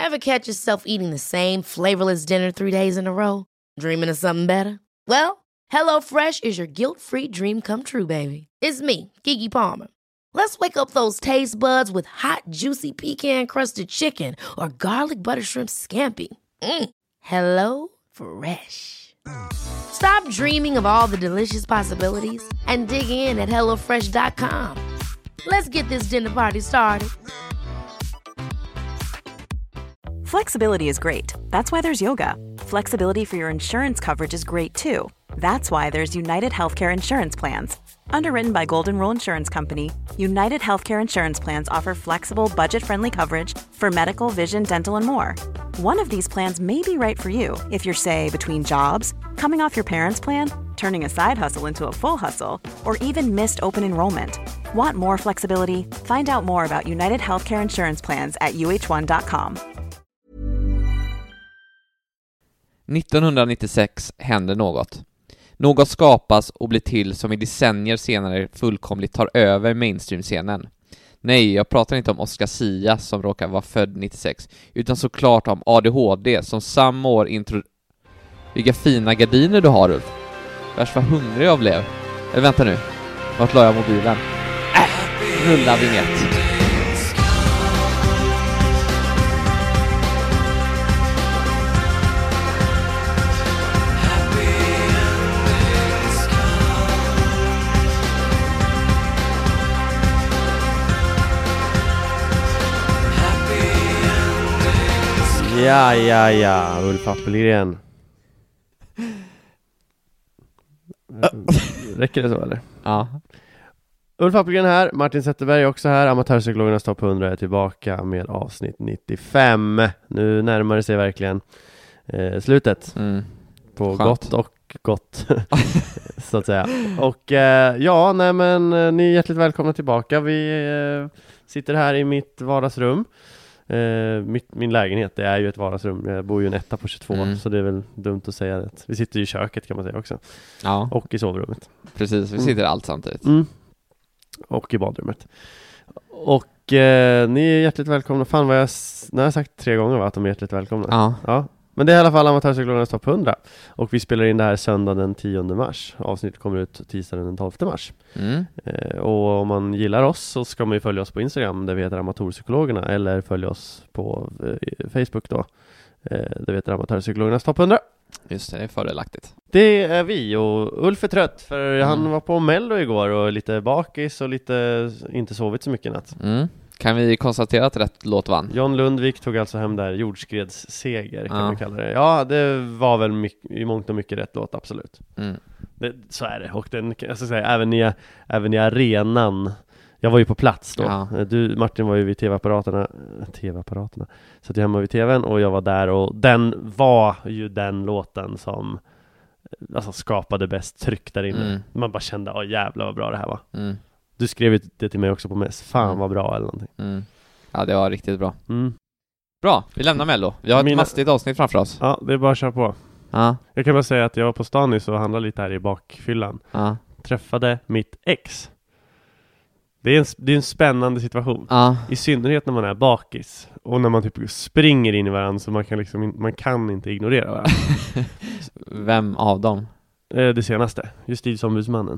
Ever catch yourself eating the same flavorless dinner 3 days in a row? Dreaming of something better? Well, HelloFresh is your guilt-free dream come true, baby. It's me, Keke Palmer. Let's wake up those taste buds with hot, juicy pecan-crusted chicken or garlic butter shrimp scampi. Hello Fresh. Stop dreaming of all the delicious possibilities and dig in at HelloFresh.com. Let's get this dinner party started. Flexibility is great. That's why there's yoga. Flexibility for your insurance coverage is great too. That's why there's United Healthcare Insurance Plans. Underwritten by Golden Rule Insurance Company, United Healthcare Insurance Plans offer flexible, budget-friendly coverage for medical, vision, dental, and more. One of these plans may be right for you if you're, say, between jobs, coming off your parents' plan, turning a side hustle into a full hustle, or even missed open enrollment. Want more flexibility? Find out more about United Healthcare Insurance Plans at uh1.com. 1996 händer något. Något skapas och blir till som i decennier senare fullkomligt tar över mainstream-scenen. Nej, jag pratar inte om Oscar Sia som råkar vara född 96, utan såklart om ADHD som samma år Vilka fina gardiner du har, Ulf. Värst vad hungrig jag blev. Eller vänta nu, vart la jag mobilen? Rulla vignett. Ja, Ulf Appelgren. Räcker det så eller? Ja. Ulf Appelgren här, Martin Zetterberg också här. Amatörpsykologernas topp 100 är tillbaka med avsnitt 95. Nu närmar det sig verkligen slutet. På Skönt. Gott och gott så att säga. Och ni är hjärtligt välkomna tillbaka. Vi sitter här i mitt vardagsrum. Min lägenhet, det är ju ett vardagsrum. Jag bor ju en etta på 22, så det är väl dumt att säga det. Vi sitter ju i köket kan man säga också. Ja. Och i sovrummet. Precis, vi sitter allt samtidigt. Och i badrummet. Och ni är hjärtligt välkomna. Fan vad nu har jag sagt 3 gånger att de är hjärtligt välkomna. Ja. Men det är i alla fall Amatörpsykologernas topp 100. Och vi spelar in det här söndag den 10 mars. Avsnittet kommer ut tisdagen den 12 mars. Och om man gillar oss så ska man ju följa oss på Instagram där vi heter Amatörpsykologerna. Eller följa oss på Facebook då. Där vi heter Amatörpsykologernas topp 100. Just det, är fördelaktigt. Det är vi, och Ulf är trött för han var på Mello igår och lite bakis och lite inte sovit så mycket i natt. Kan vi konstatera att rätt låt vann? John Lundvik tog alltså hem där jordskreds-seger kan man kalla det. Ja, det var väl i mångt och mycket rätt låt, absolut. Så är det. Och den, jag ska säga, även i arenan. Jag var ju på plats då. Ja. Du, Martin, var ju vid tv-apparaterna. Så jag hemma vid tvn och jag var där. Och den var ju den låten som alltså, skapade bäst tryck där inne. Man bara kände, jävlar vad bra det här var. Du skrev det till mig också på mess. Fan vad bra eller någonting. Ja, det var riktigt bra. Bra, vi lämnar Mello. Vi har ett mastigt avsnitt framför oss. Ja, det är bara att köra på. Jag kan bara säga att jag var på Stanis och handlade lite här i bakfyllan. Träffade mitt ex. Det är en spännande situation. I synnerhet när man är bakis. Och när man typ springer in i varandra så man kan inte ignorera varandra. Vem av dem? Det senaste, Justitieombudsmannen.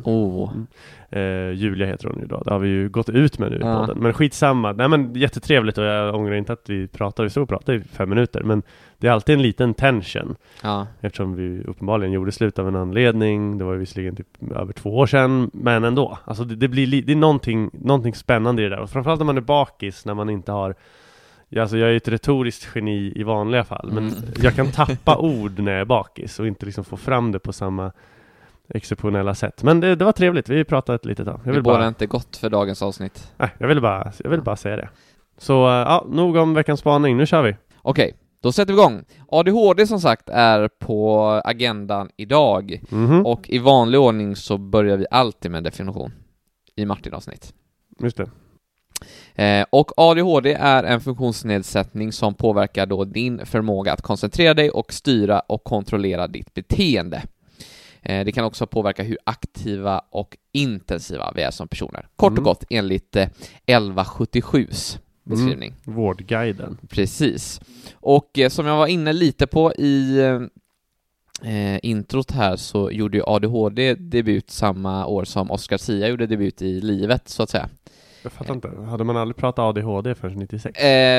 Julia heter hon ju då. Det har vi ju gått ut med nu i podden. Men skitsamma. Nej, men jättetrevligt och jag ångrar inte att vi pratar i 5 minuter. Men det är alltid en liten tension. Eftersom vi uppenbarligen gjorde slut av en anledning. Det var ju visserligen typ över 2 år sedan. Men ändå. Alltså det är någonting spännande i det där. Och framförallt när man är bakis, när man inte har... Alltså jag är ett retoriskt geni i vanliga fall. Men jag kan tappa ord när jag är bakis och inte liksom få fram det på samma exceptionella sätt. Men det var trevligt. Vi pratade ett litet tag. Det borde inte gott för dagens avsnitt. Nej, jag vill bara säga det. Så nog om veckans spaning. Nu kör vi. Okej, då sätter vi igång. ADHD som sagt är på agendan idag. Och i vanlig ordning så börjar vi alltid med en definition i Martin-avsnitt. Just det. Och ADHD är en funktionsnedsättning som påverkar då din förmåga att koncentrera dig och styra och kontrollera ditt beteende. Det kan också påverka hur aktiva och intensiva vi är som personer. Kort och gott enligt 1177s beskrivning. Vårdguiden. Precis. Och som jag var inne lite på i introt här, så gjorde ju ADHD debut samma år som Oscar Sia gjorde debut i livet, så att säga. Jag fattar inte. Hade man aldrig pratat ADHD förrän 96?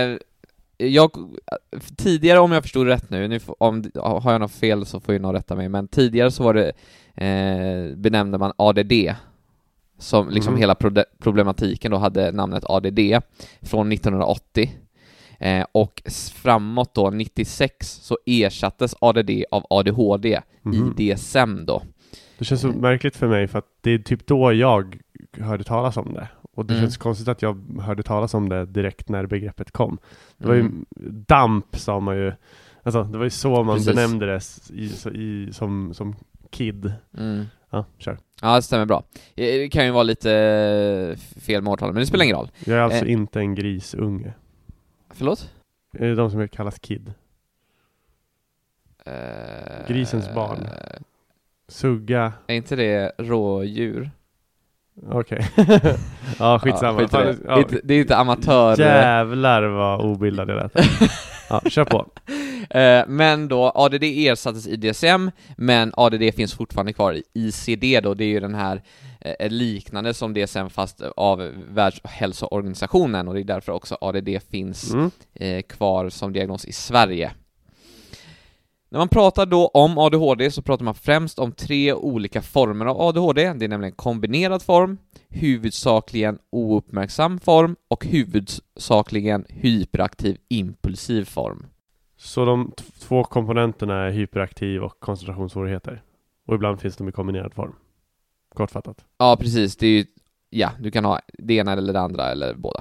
Tidigare, om jag förstod rätt nu har jag något fel så får ju någon rätta mig, men tidigare så var det benämnde man ADD, som liksom hela problematiken då hade namnet ADD från 1980. Och framåt då 96 så ersattes ADD av ADHD i DSM då. Det känns så märkligt för mig, för att det är typ då jag hörde talas om det. Och det känns konstigt att jag hörde talas om det direkt när begreppet kom. Det var ju DAMP, sa man ju. Alltså, det var ju så man benämnde det som kid. Ja, kör. Ja, det stämmer bra. Det kan ju vara lite fel med årtalet, men det spelar ingen roll. Jag är alltså inte en grisunge. Förlåt? Är det de som kallas kid? Grisens barn. Sugga. Är inte det rådjur? Okej. Ja, skitsamma. Det är inte amatör. Jävlar vad obildad det lät. Ja, kör på. Men då, ADD ersattes i DSM, men ADD finns fortfarande kvar i ICD då. Det är ju den här liknande som DSM fast av Världshälsoorganisationen, och det är därför också ADD finns kvar som diagnos i Sverige. När man pratar då om ADHD så pratar man främst om 3 olika former av ADHD. Det är nämligen kombinerad form, huvudsakligen ouppmärksam form och huvudsakligen hyperaktiv impulsiv form. Så de 2 komponenterna är hyperaktiv och koncentrationssvårigheter. Och ibland finns de i kombinerad form. Kortfattat. Ja, precis. Det är ju, du kan ha det ena eller det andra eller båda.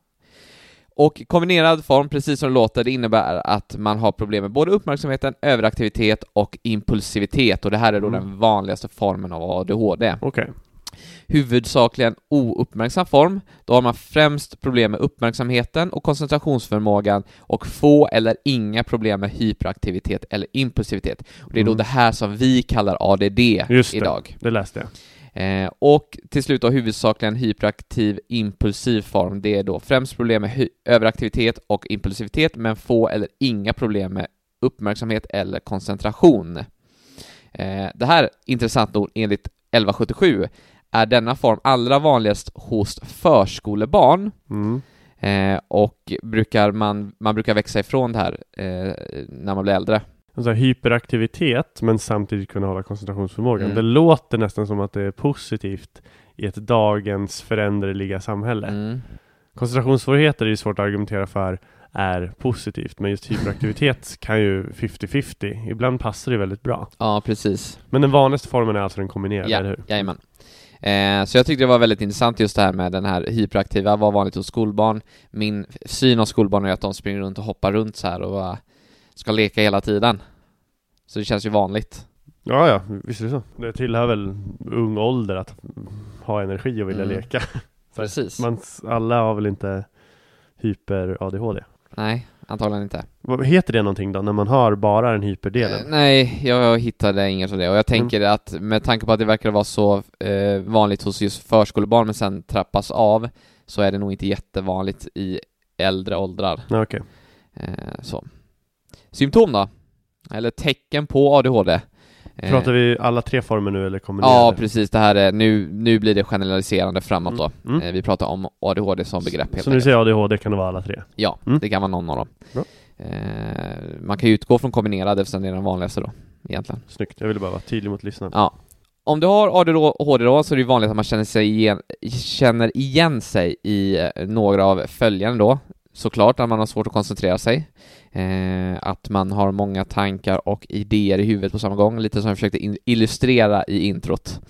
Och kombinerad form, precis som det låter, det innebär att man har problem med både uppmärksamheten, överaktivitet och impulsivitet. Och det här är då den vanligaste formen av ADHD. Okej. Huvudsakligen ouppmärksam form, då har man främst problem med uppmärksamheten och koncentrationsförmågan och få eller inga problem med hyperaktivitet eller impulsivitet. Och det är då det här som vi kallar ADD idag. Det läste jag. Och till slut då huvudsakligen hyperaktiv impulsiv form, det är då främst problem med överaktivitet och impulsivitet, men få eller inga problem med uppmärksamhet eller koncentration. Det här, intressant nog, enligt 1177 är denna form allra vanligast hos förskolebarn. Och man brukar växa ifrån det här när man blir äldre. Alltså hyperaktivitet men samtidigt kunna hålla koncentrationsförmågan. Det låter nästan som att det är positivt i ett dagens föränderliga samhälle. Koncentrationssvårigheter är ju svårt att argumentera för är positivt, men just hyperaktivitet kan ju 50-50. Ibland passar det väldigt bra. Ja, precis. Men den vanligaste formen är alltså den kombinerade, eller hur? Jajamän. Så jag tyckte det var väldigt intressant just det här med den här hyperaktiva, var vanligt hos skolbarn. Min syn av skolbarn är att de springer runt och hoppar runt så här och ska leka hela tiden. Så det känns ju vanligt. Ja, visst är det så. Det tillhör väl ung ålder att ha energi och vilja leka. Precis. Alla har väl inte hyper-ADHD? Nej, antagligen inte. Vad heter det någonting då, när man har bara den hyperdelen? Nej, jag hittade inget av det. Och jag tänker att med tanke på att det verkar vara så vanligt hos just förskolebarn men sen trappas av, så är det nog inte jättevanligt i äldre åldrar. Okej. Så. Symptom då? Eller tecken på ADHD? Pratar vi alla 3 former nu eller kombinerade? Ja, precis. Det här är, nu blir det generaliserande framåt då. Vi pratar om ADHD som begrepp. Så när du säger ADHD kan det vara alla 3? Ja, det kan vara någon av dem. Man kan ju utgå från kombinerade eftersom det är den vanligaste då, egentligen. Snyggt, jag ville bara vara tydlig mot lyssnarna. Ja. Om du har ADHD då, så är det vanligt att man känner igen sig i några av följande då. Såklart att man har svårt att koncentrera sig, att man har många tankar och idéer i huvudet på samma gång, lite som jag försökte illustrera i introt.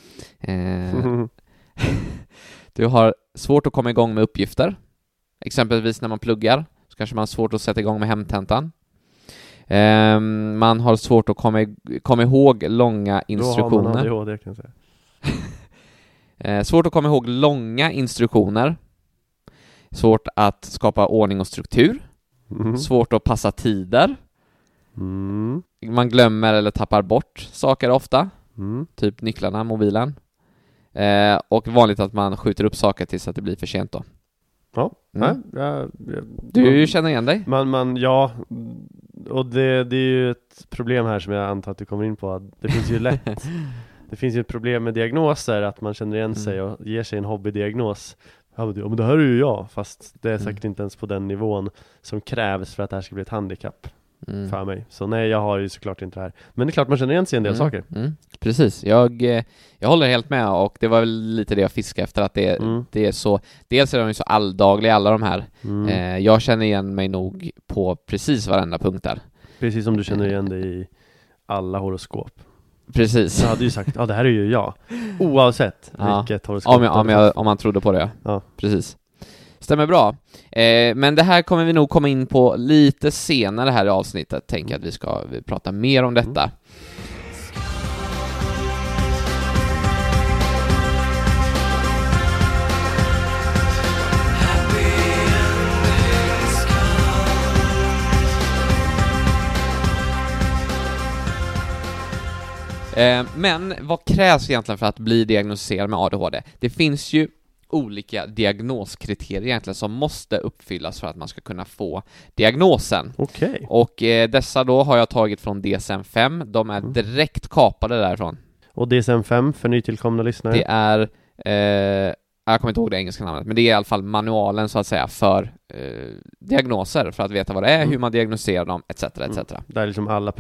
Du har svårt att komma igång med uppgifter, exempelvis när man pluggar så kanske man har svårt att sätta igång med hemtentan. Man har svårt att komma ihåg långa instruktioner. Då har man ADHD, kan jag säga. Svårt att komma ihåg långa instruktioner. Svårt att skapa ordning och struktur. Svårt att passa tider. Man glömmer eller tappar bort saker ofta. Typ nycklarna, mobilen. Och vanligt att man skjuter upp saker tills att det blir för sent då. Ja. Du känner igen dig? Ja, och det är ju ett problem här som jag antar att du kommer in på. Det finns ju det finns ju ett problem med diagnoser, att man känner igen sig och ger sig en hobbydiagnos. Ja, men det här är ju jag, fast det är säkert inte ens på den nivån som krävs för att det här ska bli ett handikapp för mig. Så nej, jag har ju såklart inte det här. Men det är klart man känner igen sig en del saker. Precis, jag håller helt med, och det var väl lite det jag fiskade efter, att det är så, dels är de ju så alldagliga alla de här. Jag känner igen mig nog på precis varenda punkt där. Precis som du känner igen dig i alla horoskop. Precis. Jag hade ju sagt, det här är ju jag. Oavsett vilket horoskop. Om man trodde på det, ja. Precis. Stämmer bra. Men det här kommer vi nog komma in på lite senare här i avsnittet. Tänker att vi ska prata mer om detta. Men vad krävs egentligen för att bli diagnostiserad med ADHD? Det finns ju olika diagnoskriterier egentligen som måste uppfyllas för att man ska kunna få diagnosen. Okej. Och dessa då har jag tagit från DSM-5. De är direkt kapade därifrån. Och DSM-5 för nytillkomna lyssnare? Det är, jag kommer inte ihåg det engelska namnet, men det är i alla fall manualen så att säga för diagnoser, för att veta vad det är, hur man diagnostiserar dem, etc. Där liksom alla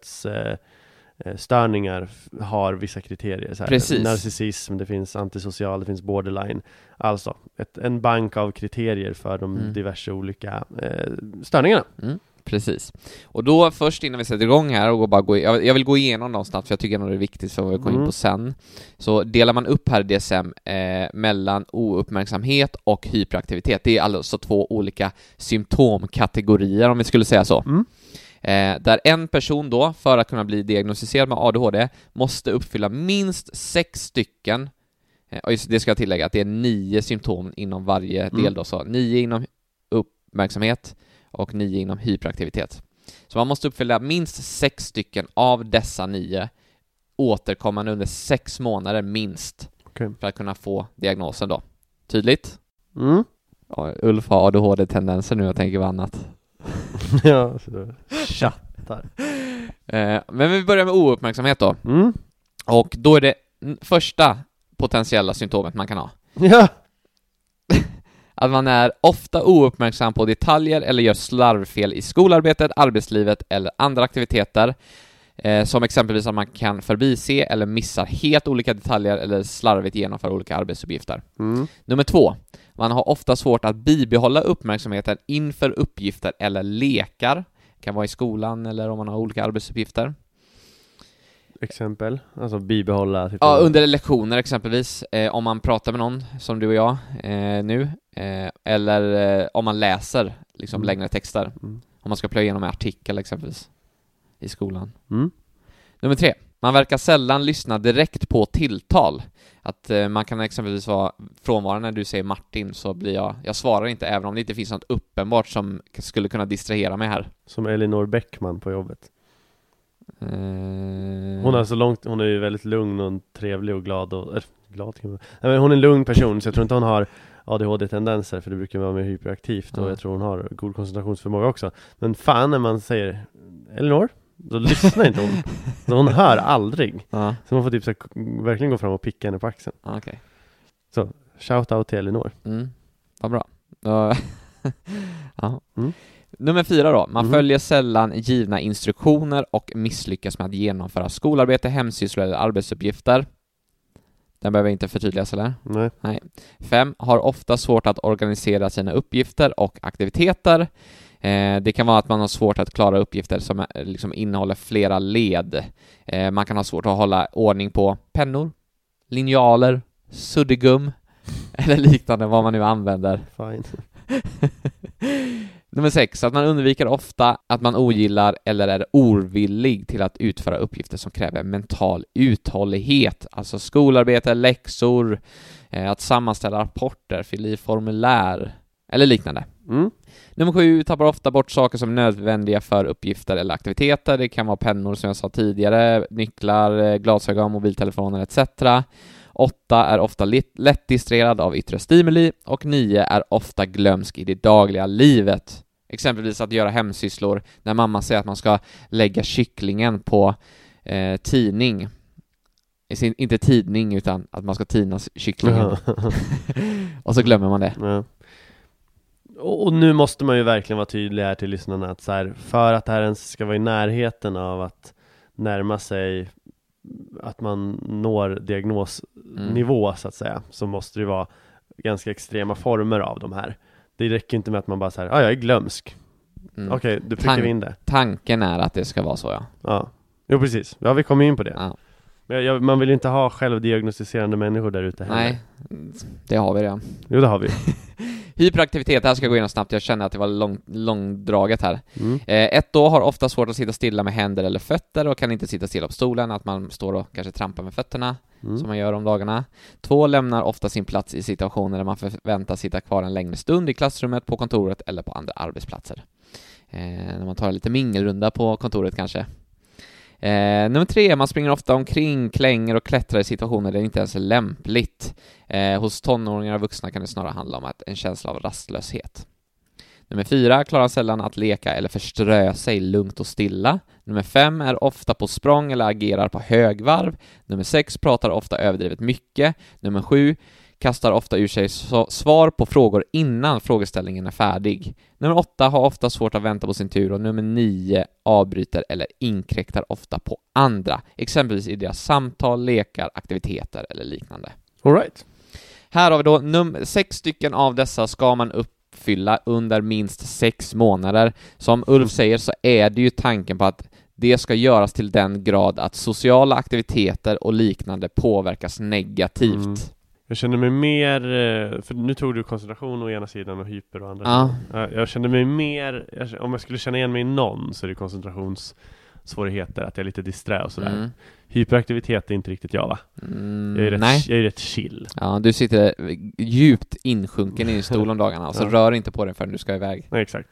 störningar har vissa kriterier så här. Precis. Narcissism, det finns antisocial, det finns borderline. Alltså en bank av kriterier för de diverse olika störningarna. Precis. Och då först innan vi sätter igång här och jag vill gå igenom dem snabbt, för jag tycker att det är viktigt, så vi kommer in på sen. Så delar man upp här DSM mellan ouppmärksamhet och hyperaktivitet. Det är alltså 2 olika symptomkategorier, om vi skulle säga så. Där en person då, för att kunna bli diagnostiserad med ADHD, måste uppfylla minst 6 stycken, och det ska jag tillägga att det är 9 symptom inom varje del då, så 9 inom uppmärksamhet och 9 inom hyperaktivitet. Så man måste uppfylla minst 6 stycken av dessa 9 återkommande under 6 månader minst, för att kunna få diagnosen då. Tydligt? Ja, Ulf har ADHD-tendenser nu och tänker vad annat. Ja, så chattar. Men vi börjar med ouppmärksamhet då. Och då är det första potentiella symptomet man kan ha. Ja. Att man är ofta ouppmärksam på detaljer eller gör slarvfel i skolarbetet, arbetslivet eller andra aktiviteter. Som exempelvis att man kan förbise eller missar helt olika detaljer eller slarvigt genomföra olika arbetsuppgifter. Nummer 2. Man har ofta svårt att bibehålla uppmärksamheten inför uppgifter eller lekar. Det kan vara i skolan eller om man har olika arbetsuppgifter. Exempel? Alltså bibehålla? Ja, under lektioner exempelvis. Om man pratar med någon, som du och jag nu. Eller om man läser liksom längre texter. Om man ska plöja igenom en artikel exempelvis i skolan. Nummer 3. Man verkar sällan lyssna direkt på tilltal. Att man kan exempelvis vara frånvarande när du säger Martin, så blir jag svarar inte, även om det inte finns något uppenbart som skulle kunna distrahera mig här. Som Elinor Bäckman på jobbet. Hon är ju väldigt lugn och trevlig och glad hon är en lugn person, så jag tror inte hon har ADHD-tendenser, för det brukar vara mer hyperaktivt och jag tror hon har god koncentrationsförmåga också. Men fan, när man säger Elinor, då lyssnar inte hon. Så hon hör aldrig. Så man får typ så verkligen gå fram och picka henne på axeln. Okay. Så, shout out till Elinor. Vad bra. Nummer 4 då. Man följer sällan givna instruktioner och misslyckas med att genomföra skolarbete, hemsysslor eller arbetsuppgifter. Den behöver inte förtydligas, eller? Nej. 5. Har ofta svårt att organisera sina uppgifter och aktiviteter. Det kan vara att man har svårt att klara uppgifter som liksom innehåller flera led. Man kan ha svårt att hålla ordning på pennor, linjaler, suddgum eller liknande, vad man nu använder. Fine. Nummer 6. Att man undviker ofta att man ogillar eller är ovillig till att utföra uppgifter som kräver mental uthållighet. Alltså skolarbete, läxor, att sammanställa rapporter, fylla i formulär eller liknande. Nummer 7. Tappar ofta bort saker som är nödvändiga för uppgifter eller aktiviteter. Det kan vara pennor som jag sa tidigare, nycklar, glasögon, mobiltelefoner etc. 8 är ofta lätt distraherad av yttre stimuli och 9 är ofta glömsk i det dagliga livet. Exempelvis att göra hemsysslor när mamma säger att man ska lägga kycklingen på tidning. Inte tidning, utan att man ska tina kycklingen. Och så glömmer man det. Ja. Och nu måste man ju verkligen vara tydlig här till lyssnarna att så här, för att det här ens ska vara i närheten av att närma sig att man når diagnosnivå så att säga, så måste det vara ganska extrema former av de här. Det räcker inte med att man bara säger jag är glömsk. Okej, du prickar in det. Tanken är att det ska vara så, ja. Jo, precis. Ja, vi kommer in på det. Ja. Men man vill inte ha självdiagnostiserande människor där ute heller. Nej, det har vi redan. Jo, det har vi. Hyperaktivitet, här ska jag gå igenom snabbt. Jag känner att det var långdraget här. 1 då har ofta svårt att sitta stilla med händer eller fötter och kan inte sitta stilla på stolen. Att man står och kanske trampar med fötterna som man gör om dagarna. 2 lämnar ofta sin plats i situationer där man förväntas sitta kvar en längre stund i klassrummet, på kontoret eller på andra arbetsplatser. När man tar en lite mingelrunda på kontoret kanske. Nummer 3, man springer ofta omkring, klänger och klättrar i situationer där det inte ens är lämpligt. Hos tonåringar och vuxna kan det snarare handla om en känsla av rastlöshet. Nummer 4, klarar sällan att leka eller förströ sig lugnt och stilla. Nummer 5 är ofta på språng eller agerar på högvarv. Nummer 6 pratar ofta överdrivet mycket. Nummer 7 kastar ofta ur sig svar på frågor innan frågeställningen är färdig. Nummer 8 har ofta svårt att vänta på sin tur och nummer 9 avbryter eller inkräktar ofta på andra, exempelvis i deras samtal, lekar, aktiviteter eller liknande. All right. Här har vi då 6 stycken av dessa ska man uppfylla under minst 6 månader. Som Ulf säger så är det ju tanken på att det ska göras till den grad att sociala aktiviteter och liknande påverkas negativt. Jag känner mig mer, för nu tog du koncentration å ena sidan och hyper å andra sidan. Jag känner mig mer, om jag skulle känna igen mig i någon så är det koncentrationssvårigheter, att jag är lite disträ och sådär. Hyperaktivitet är inte riktigt jag, va? Jag är rätt chill. Ja, du sitter djupt insjunken i stol om dagarna och så rör inte på den förrän du ska iväg. Nej, exakt.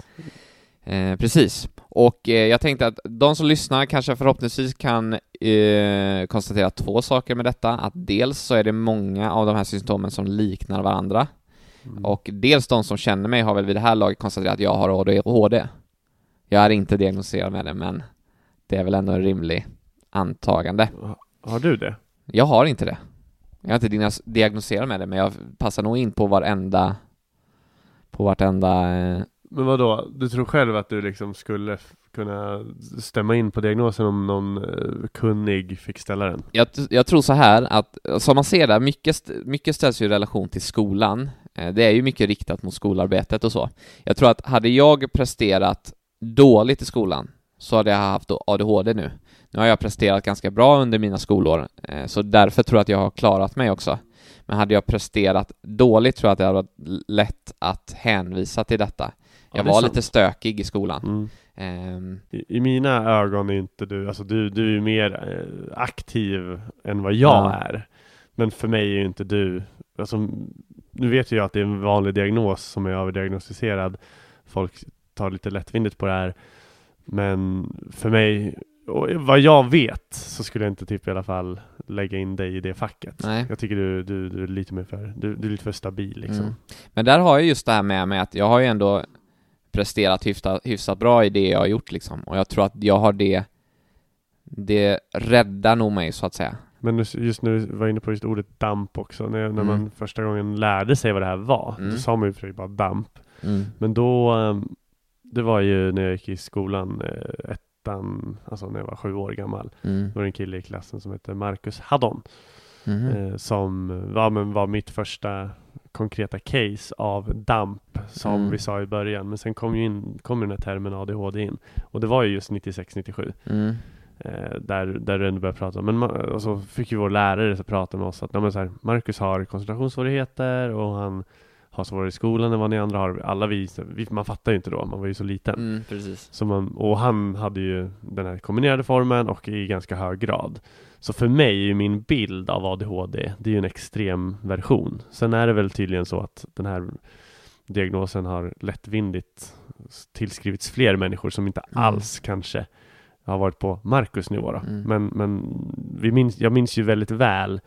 Precis. Och jag tänkte att de som lyssnar kanske förhoppningsvis kan konstatera 2 saker med detta. Att dels så är det många av de här symptomen som liknar varandra. Och dels de som känner mig har väl vid det här laget konstaterat att jag har ADHD. Jag är inte diagnostiserad med det, men det är väl ändå en rimlig antagande. Har du det? Jag har inte det. Jag har inte diagnostiserad med det, men jag passar nog in på vartenda Men vadå? Du tror själv att du liksom skulle kunna stämma in på diagnosen om någon kunnig fick ställa den? Jag tror så här att, som man ser där, mycket ställs ju i relation till skolan. Det är ju mycket riktat mot skolarbetet och så. Jag tror att hade jag presterat dåligt i skolan så hade jag haft ADHD nu. Nu har jag presterat ganska bra under mina skolår, så därför tror jag att jag har klarat mig också. Men hade jag presterat dåligt tror jag att det hade varit lätt att hänvisa till detta. Jag var lite stökig i skolan. I mina ögon är inte du, alltså du är ju mer aktiv än vad jag är. Men för mig är ju inte du, alltså, nu vet jag att det är en vanlig diagnos som är överdiagnostiserad. Folk tar lite lättvindigt på det här. Men för mig, och vad jag vet, så skulle jag inte typ i alla fall lägga in dig i det facket. Nej. Jag tycker du är lite mer du är lite för stabil liksom. Men där har jag just det här med att jag har ju ändå presterat hyfsat bra i det jag har gjort liksom. Och jag tror att jag har det räddar nog mig så att säga. Men just nu var jag inne på just ordet damp också. När man första gången lärde sig vad det här var, då sa man ju för bara damp. Men då, det var ju när jag gick i skolan, alltså när jag var 7 år gammal. Då var det en kille i klassen som hette Marcus Haddon. Som var mitt första konkreta case av damp, som vi sa i början. Men sen kom den här termen ADHD in. Och det var ju just 96-97. Där du ändå började prata. Och så fick ju vår lärare prata med oss att Marcus har koncentrationssvårigheter och han har svårare i skolan än vad ni andra har. Alla man fattar ju inte då, man var ju så liten. Precis. Och han hade ju den här kombinerade formen och i ganska hög grad. Så för mig är min bild av ADHD, det är ju en extrem version. Sen är det väl tydligen så att den här diagnosen har lättvindigt tillskrivits fler människor som inte alls kanske har varit på Marcus nivå då. Men jag minns ju väldigt väl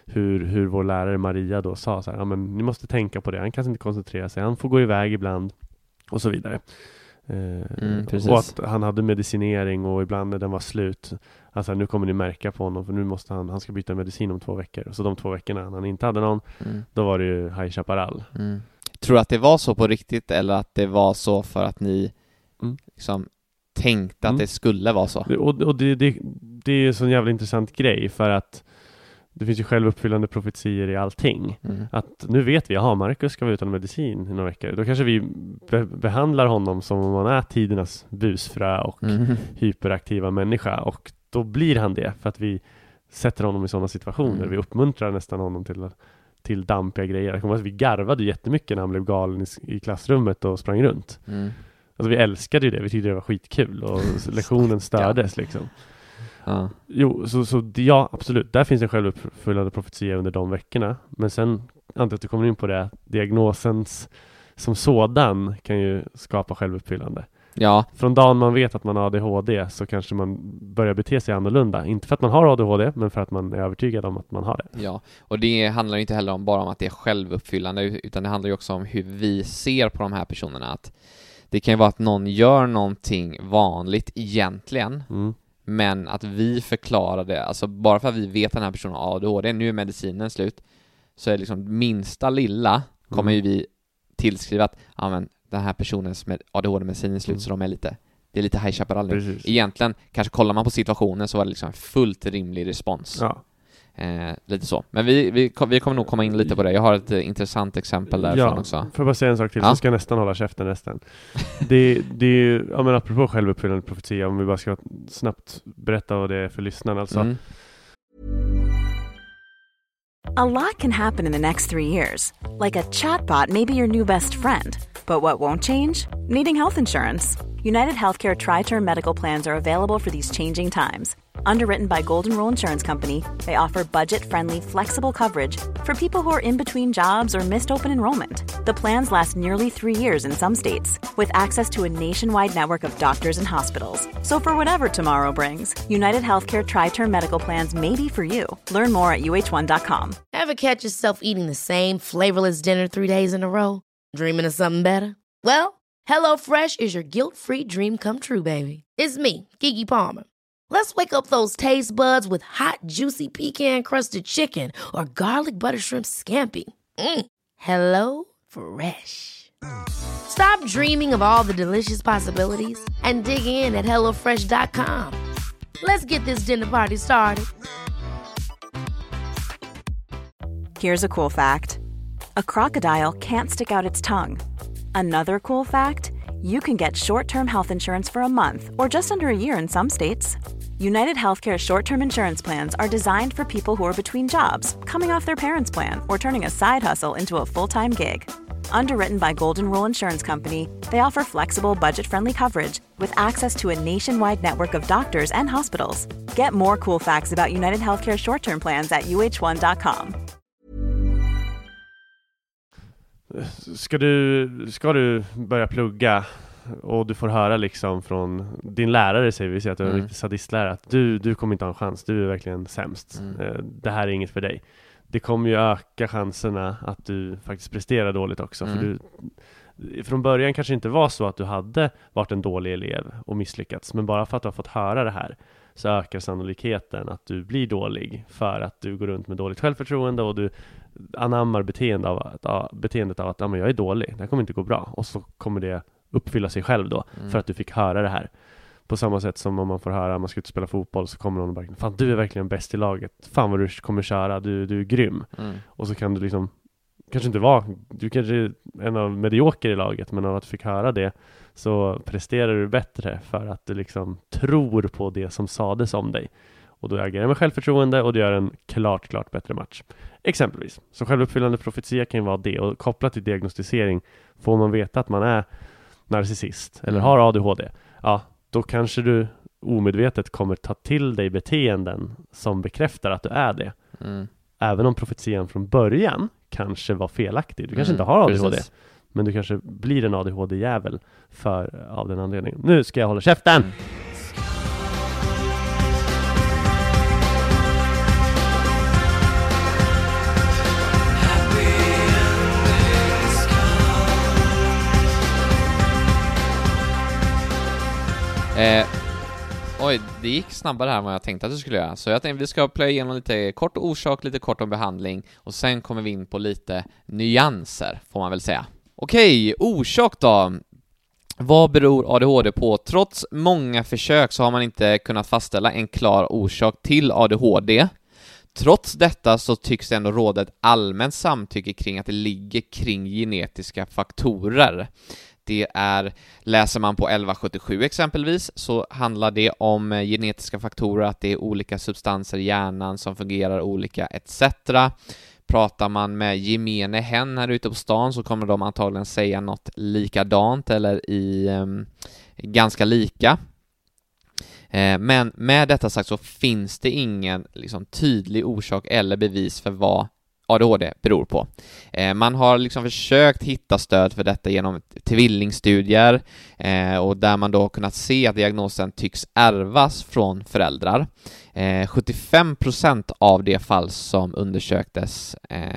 hur vår lärare Maria då sa så här, ja men ni måste tänka på det, han kan inte koncentrera sig, han får gå iväg ibland och så vidare. Och att han hade medicinering och ibland när den var slut, alltså nu kommer ni märka på honom för nu måste han ska byta medicin om 2 veckor. Så de 2 veckorna han inte hade någon, då var det ju High Chaparral. Tror du att det var så på riktigt eller att det var så för att ni liksom tänkte att det skulle vara så? Och det är en sån jävla intressant grej, för att det finns ju självuppfyllande profetier i allting. Att nu vet vi, Marcus ska vara utan medicin i några veckor. Då kanske vi behandlar honom som om han är tidernas busfrö och hyperaktiva människa. Och då blir han det, för att vi sätter honom i sådana situationer. Vi uppmuntrar nästan honom till dampiga grejer. Jag kommer ihåg att vi garvade jättemycket när han blev galen i klassrummet och sprang runt. Alltså vi älskade ju det, vi tyckte det var skitkul och lektionen stördes liksom. Jo, så ja, absolut. Där finns en självuppfyllande profetia under de veckorna. Men sen antar att du kommer in på det, diagnosens som sådan kan ju skapa självuppfyllande. Ja. Från dagen man vet att man har ADHD så kanske man börjar bete sig annorlunda. Inte för att man har ADHD, men för att man är övertygad om att man har det. Ja, och det handlar inte heller bara om att det är självuppfyllande, utan det handlar ju också om hur vi ser på de här personerna. Att det kan ju vara att någon gör någonting vanligt egentligen, men att vi förklarar det, alltså bara för att vi vet att den här personen har ADHD, nu är medicinen slut, så är det liksom minsta lilla kommer ju vi tillskriva att men den här personens ADHD-medicin är slut, så det är lite High Chaparral. Egentligen, kanske kollar man på situationen så var det liksom en fullt rimlig respons. Ja. Lite så. Men vi kommer nog komma in lite på det. Jag har ett intressant exempel därifrån också. Får jag bara säga en sak till, så ska jag nästan hålla käften resten. Det är, ja men apropå självuppfyllande profetia, om vi bara ska snabbt berätta vad det är för lyssnarna alltså. A lot can happen in the next 3 years. Like a chatbot may be your new best friend. But what won't change? Needing health insurance. United Healthcare Tri-Term Medical Plans are available for these changing times. Underwritten by Golden Rule Insurance Company, they offer budget-friendly, flexible coverage for people who are in between jobs or missed open enrollment. The plans last nearly 3 years in some states, with access to a nationwide network of doctors and hospitals. So for whatever tomorrow brings, United Healthcare Tri-Term Medical Plans may be for you. Learn more at uh1.com. Ever catch yourself eating the same flavorless dinner 3 days in a row? Dreaming of something better? Well, HelloFresh is your guilt-free dream come true, baby. It's me, Keke Palmer. Let's wake up those taste buds with hot, juicy pecan-crusted chicken or garlic butter shrimp scampi. Hello Fresh. Stop dreaming of all the delicious possibilities and dig in at HelloFresh.com. Let's get this dinner party started. Here's a cool fact. A crocodile can't stick out its tongue. Another cool fact, you can get short-term health insurance for a month or just under a year in some states. United Healthcare short-term insurance plans are designed for people who are between jobs, coming off their parents' plan, or turning a side hustle into a full-time gig. Underwritten by Golden Rule Insurance Company, they offer flexible, budget-friendly coverage with access to a nationwide network of doctors and hospitals. Get more cool facts about United Healthcare short-term plans at uh1.com. Ska du börja plugga och du får höra liksom från din lärare, säger vi, att du är en riktig sadistlärare, att du kommer inte ha en chans, du är verkligen sämst. Det här är inget för dig. Det kommer ju öka chanserna att du faktiskt presterar dåligt också. För du, från början kanske inte var så att du hade varit en dålig elev och misslyckats, men bara för att du har fått höra det här så ökar sannolikheten att du blir dålig, för att du går runt med dåligt självförtroende och du anammar beteendet av att men jag är dålig, det här kommer inte gå bra, och så kommer det uppfylla sig själv då för att du fick höra det här. På samma sätt som om man får höra att man ska ut och spela fotboll, så kommer någon och bara, fan du är verkligen bäst i laget, fan vad du kommer köra, du är grym. Och så kan du liksom kanske inte vara, du kanske är en av medioker i laget, men av att du fick höra det så presterar du bättre för att du liksom tror på det som sades om dig. Och då agerar med självförtroende och du gör en klart bättre match. Exempelvis. Så självuppfyllande profetia kan vara det. Och kopplat till diagnostisering, får man veta att man är narcissist eller har ADHD, ja, då kanske du omedvetet kommer ta till dig beteenden som bekräftar att du är det. Även om profetian från början kanske var felaktig. Du kanske inte har ADHD. Precis. Men du kanske blir en ADHD-jävel av den anledningen. Nu ska jag hålla käften! Oj, det gick snabbare här än vad jag tänkte att det skulle göra. Så jag tänkte vi ska plöja igenom lite kort orsak, lite kort om behandling och sen kommer vi in på lite nyanser, får man väl säga. Okej, orsak då. Vad beror ADHD på? Trots många försök så har man inte kunnat fastställa en klar orsak till ADHD. Trots detta så tycks det ändå råda ett allmänt samtycke kring att det ligger kring genetiska faktorer. Det är, läser man på 1177 exempelvis, så handlar det om genetiska faktorer, att det är olika substanser i hjärnan som fungerar olika etc. Pratar man med gemene hen här ute på stan så kommer de antagligen säga något likadant eller ganska lika. Men med detta sagt så finns det ingen liksom tydlig orsak eller bevis för vad ADHD beror på. Man har liksom försökt hitta stöd för detta genom tvillingstudier och där man då kunnat se att diagnosen tycks ärvas från föräldrar. 75% av de fall som undersöktes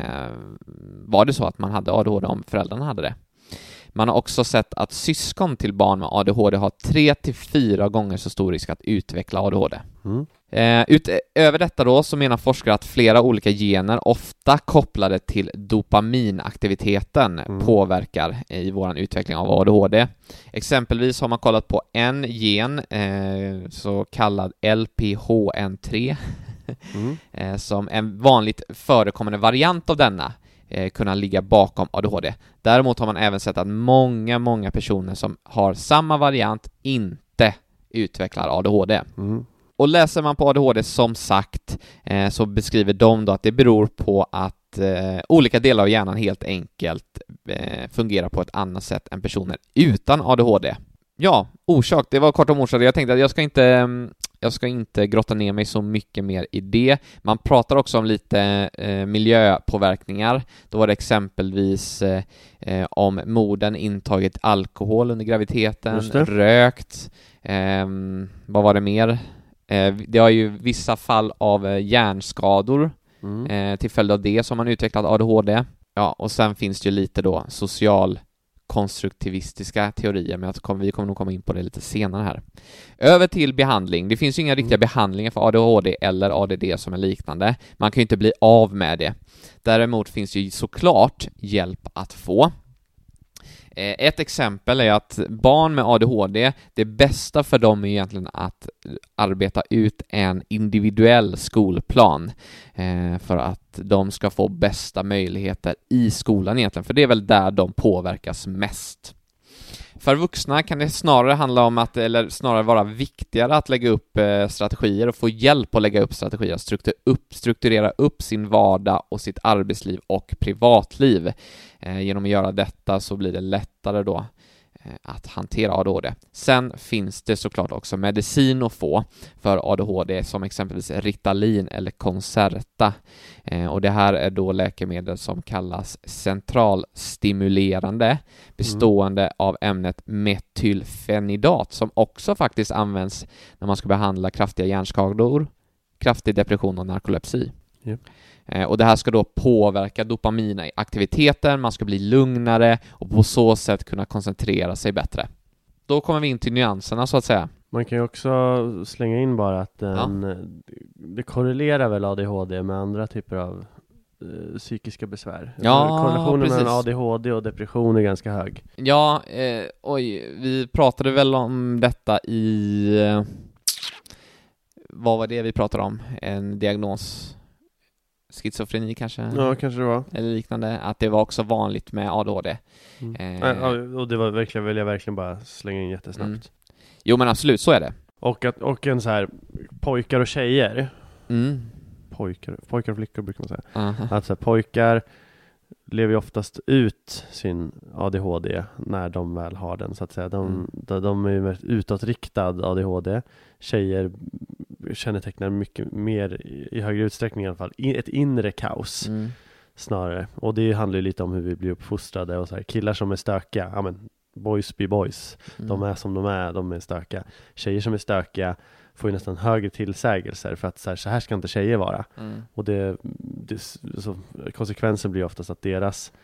var det så att man hade ADHD om föräldrarna hade det. Man har också sett att syskon till barn med ADHD har 3-4 gånger så stor risk att utveckla ADHD. Utöver detta då så menar forskare att flera olika gener, ofta kopplade till dopaminaktiviteten, påverkar i vår utveckling av ADHD. Exempelvis har man kollat på en gen, så kallad LPHN3, som en vanligt förekommande variant av denna kunna ligga bakom ADHD. Däremot har man även sett att många personer som har samma variant inte utvecklar ADHD. Och läser man på ADHD som sagt så beskriver de då att det beror på att olika delar av hjärnan helt enkelt fungerar på ett annat sätt än personer utan ADHD. Ja, orsak, det var kort om orsak. Jag tänkte att jag ska inte grotta ner mig så mycket mer i det. Man pratar också om lite miljöpåverkningar. Då var det exempelvis om modern intagit alkohol under graviditeten, rökt. Vad var det mer? Det har ju vissa fall av hjärnskador till följd av det som man utvecklat ADHD. Ja, och sen finns det ju lite då konstruktivistiska teorier, men vi kommer nog komma in på det lite senare här. Över till behandling. Det finns ju inga riktiga behandlingar för ADHD eller ADD som är liknande. Man kan ju inte bli av med det. Däremot finns ju såklart hjälp att få. Ett exempel är att barn med ADHD, det bästa för dem är egentligen att arbeta ut en individuell skolplan för att de ska få bästa möjligheter i skolan egentligen, för det är väl där de påverkas mest. För vuxna kan det snarare handla om eller snarare vara viktigare att lägga upp strategier och få hjälp att lägga upp strategier, strukturera upp sin vardag och sitt arbetsliv och privatliv. Genom att göra detta så blir det lättare då att hantera ADHD. Sen finns det såklart också medicin att få för ADHD, som exempelvis Ritalin eller Concerta. Och det här är då läkemedel som kallas centralstimulerande, bestående av ämnet metylfenidat, som också faktiskt används när man ska behandla kraftiga hjärnskador, kraftig depression och narkolepsi. Yep. Och det här ska då påverka dopaminaktiviteten, man ska bli lugnare och på så sätt kunna koncentrera sig bättre. Då kommer vi in till nyanserna så att säga. Man kan ju också slänga in bara att det korrelerar väl ADHD med andra typer av psykiska besvär. Ja, korrelationen mellan ADHD och depression är ganska hög. Ja, vi pratade väl om detta i... vad var det vi pratade om? En diagnos... schizofreni kanske? Ja, kanske det var. Eller liknande. Att det var också vanligt med ADHD. Och det vill jag verkligen bara slänga in jättesnabbt. Jo, men absolut, så är det. Och en så här, pojkar och tjejer. Pojkar och flickor brukar man säga. Att så här, pojkar lever ju oftast ut sin ADHD när de väl har den, så att säga. De är ju mer utåtriktad ADHD. Tjejer kännetecknar mycket mer i högre utsträckning i alla fall ett inre kaos snarare. Och det handlar ju lite om hur vi blir uppfostrade och så här, killar som är stökiga, ja men boys be boys. De är som de är stökiga. Tjejer som är stökiga får ju nästan högre tillsägelser för att så här ska inte tjejer vara. Och så konsekvensen blir oftast att deras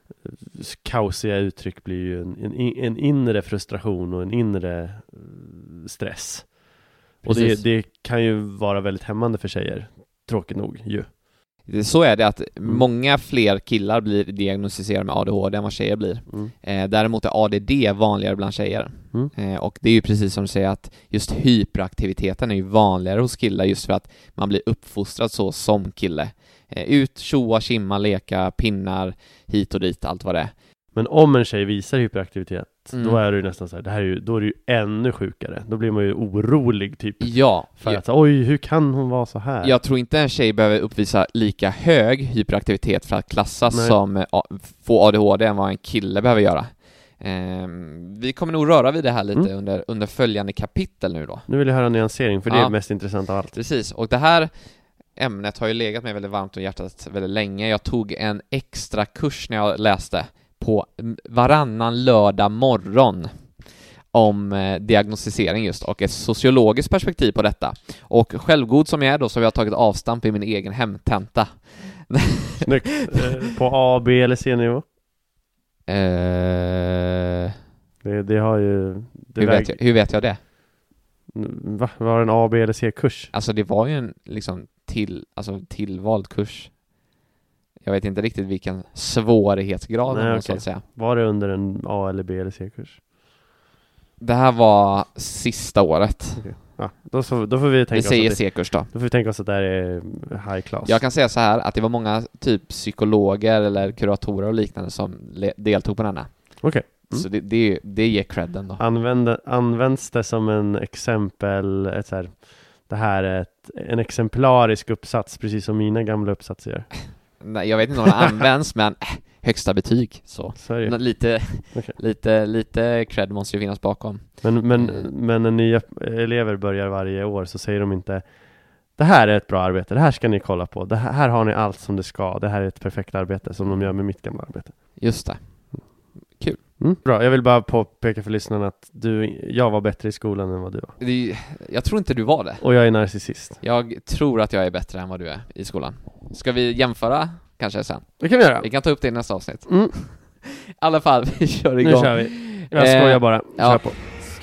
kaosiga uttryck blir ju en inre frustration och en inre stress. Precis. Och det kan ju vara väldigt hämmande för tjejer, tråkigt nog ju. Så är det att många fler killar blir diagnostiserade med ADHD än vad tjejer blir. Däremot är ADD vanligare bland tjejer. Och det är ju precis som du säger att just hyperaktiviteten är ju vanligare hos killar just för att man blir uppfostrad så som kille. Ut, tjoa, kimma, leka, pinnar, hit och dit, allt vad det är. Men om en tjej visar hyperaktivitet, då är det ju nästan så här, då är det ju ännu sjukare. Då blir man ju orolig typ. Ja. För att, oj, hur kan hon vara så här? Jag tror inte en tjej behöver uppvisa lika hög hyperaktivitet för att klassas som få ADHD än vad en kille behöver göra. Vi kommer nog röra vid det här lite under följande kapitel nu då. Nu vill jag höra nyansering, för det är mest intressant av allt. Precis, och det här ämnet har ju legat mig väldigt varmt om hjärtat väldigt länge. Jag tog en extra kurs när jag läste på varannan lördag morgon om diagnostisering just och ett sociologiskt perspektiv på detta. Och självgod som jag är då så har jag tagit avstamp i min egen hemtenta. Snyggt. På A, B eller C-nivå? Det har ju... Hur vet jag det? Var det en A, B eller C-kurs? Alltså det var ju en liksom tillvald kurs. Jag vet inte riktigt vilken svårighetsgrad så att säga. Var det under en A eller B eller C-kurs? Det här var sista året. Okay. Ja, då får vi tänka oss säger C-kurs då. Då får vi tänka oss att det här är high class. Jag kan säga så här att det var många typ psykologer eller kuratorer och liknande som deltog på denna. Okej. Så det ger credden då. Används det som en exempel, det här är en exemplarisk uppsats, precis som mina gamla uppsatser gör? Nej, jag vet inte om det används, men högsta betyg. Så lite cred måste ju finnas bakom. Men när nya elever börjar varje år så säger de inte det här är ett bra arbete, det här ska ni kolla på, här har ni allt som det ska, det här är ett perfekt arbete som de gör med mitt gamla arbete. Just det. Kul. Bra, jag vill bara påpeka för lyssnarna att jag var bättre i skolan än vad du var. Jag tror inte du var det. Och jag är narcissist. Jag tror att jag är bättre än vad du är i skolan. Ska vi jämföra kanske sen? Det kan vi göra. Vi kan ta upp det i nästa avsnitt. I alla fall, vi kör igång. Nu kör vi. Jag skojar bara. Kör på.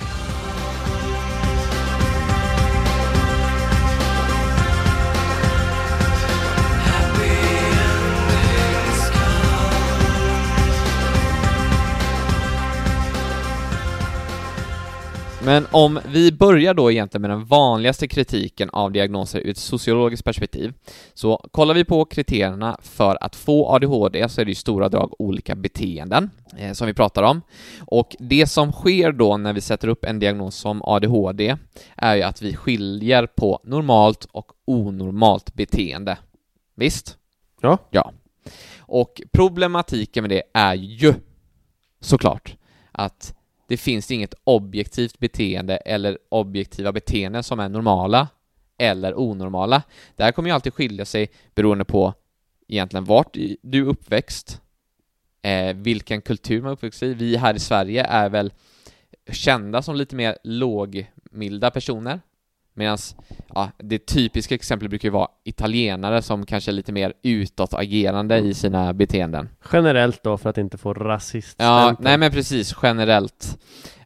Men om vi börjar då egentligen med den vanligaste kritiken av diagnoser ur ett sociologiskt perspektiv, så kollar vi på kriterierna för att få ADHD så är det i stora drag olika beteenden som vi pratar om. Och det som sker då när vi sätter upp en diagnos som ADHD är ju att vi skiljer på normalt och onormalt beteende. Visst? Ja. Och problematiken med det är ju såklart att det finns inget objektivt beteende eller objektiva beteenden som är normala eller onormala. Det här kommer ju alltid skilja sig beroende på egentligen vart du är uppväxt, vilken kultur man är uppväxt i. Vi här i Sverige är väl kända som lite mer lågmilda personer. Medan det typiska exemplet brukar ju vara italienare som kanske är lite mer utåtagerande i sina beteenden. Generellt då, för att inte få rasist. Ja, nej men precis, generellt.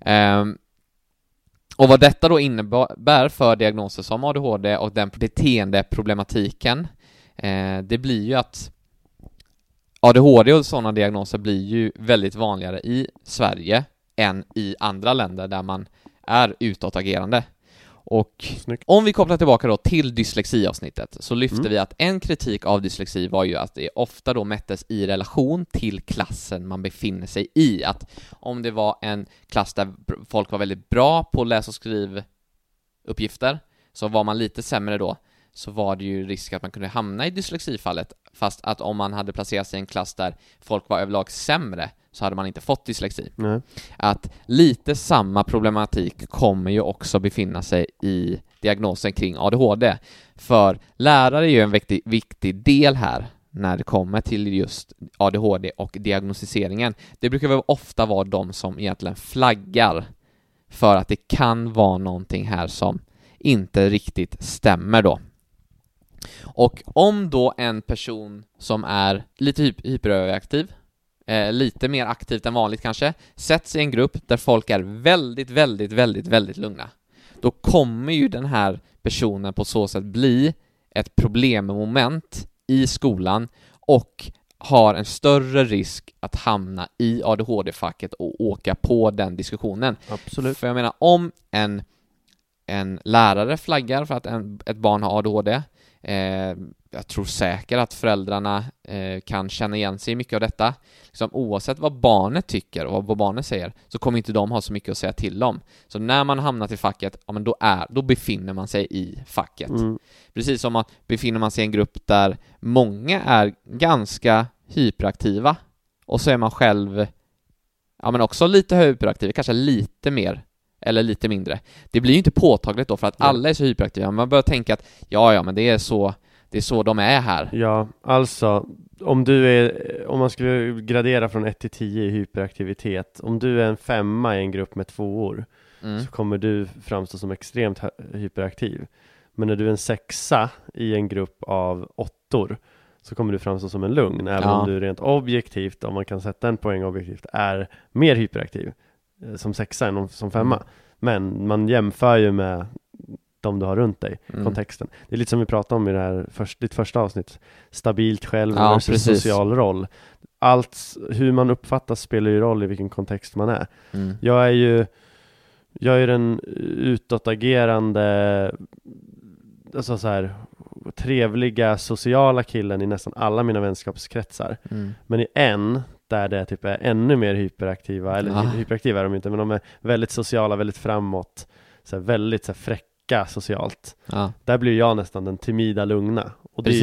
Och vad detta då innebär för diagnoser som ADHD och den beteendeproblematiken, det blir ju att ADHD och sådana diagnoser blir ju väldigt vanligare i Sverige än i andra länder där man är utåtagerande. Och om vi kopplar tillbaka då till dyslexiavsnittet så lyfter vi att en kritik av dyslexi var ju att det ofta då mättes i relation till klassen man befinner sig i. Att om det var en klass där folk var väldigt bra på läs- och skrivuppgifter så var man lite sämre då, så var det ju risk att man kunde hamna i dyslexifallet. Fast att om man hade placerat sig i en klass där folk var överlag sämre så hade man inte fått dyslexi. Nej. Att lite samma problematik kommer ju också befinna sig i diagnosen kring ADHD. För lärare är ju en viktig del här när det kommer till just ADHD och diagnostiseringen. Det brukar väl ofta vara de som egentligen flaggar för att det kan vara någonting här som inte riktigt stämmer då. Och om då en person som är lite hyperöveraktiv lite mer aktivt än vanligt kanske, sätts i en grupp där folk är väldigt, väldigt, väldigt, väldigt lugna, då kommer ju den här personen på så sätt bli ett problemmoment i skolan och har en större risk att hamna i ADHD-facket och åka på den diskussionen. Absolut. För jag menar, om en lärare flaggar för att ett barn har ADHD, jag tror säkert att föräldrarna kan känna igen sig i mycket av detta. Liksom, oavsett vad barnet tycker och vad barnet säger, så kommer inte de ha så mycket att säga till om. Så när man hamnar i facket, ja, men då befinner man sig i facket. Precis som att befinner man sig i en grupp där många är ganska hyperaktiva, och så är man själv men också lite hyperaktiv, kanske lite mer eller lite mindre. Det blir ju inte påtagligt då, för att alla är så hyperaktiva. Man börjar tänka att men det är så de är här. Ja, alltså om man skulle gradera från 1 till 10 i hyperaktivitet, om du är en 5 i en grupp med 2-or, så kommer du framstå som extremt hyperaktiv. Men när du är en 6 i en grupp av 8-or, så kommer du framstå som en lugn, även om du rent objektivt, om man kan sätta en poäng objektivt, är mer hyperaktiv som 6 än som 5. Men man jämför ju med de du har runt dig, kontexten. Det är lite som vi pratade om i det här ditt första avsnitt. Stabilt själv versus social roll. Allt, hur man uppfattas spelar ju roll i vilken kontext man är. Jag är den utåtagerande, alltså så här, trevliga sociala killen i nästan alla mina vänskapskretsar. Men i en där det typ är ännu mer hyperaktiva, eller hyperaktiva är de inte, men de är väldigt sociala, väldigt framåt, så här, väldigt så här, fräcka socialt. Där blir jag nästan den timida lugna. Och det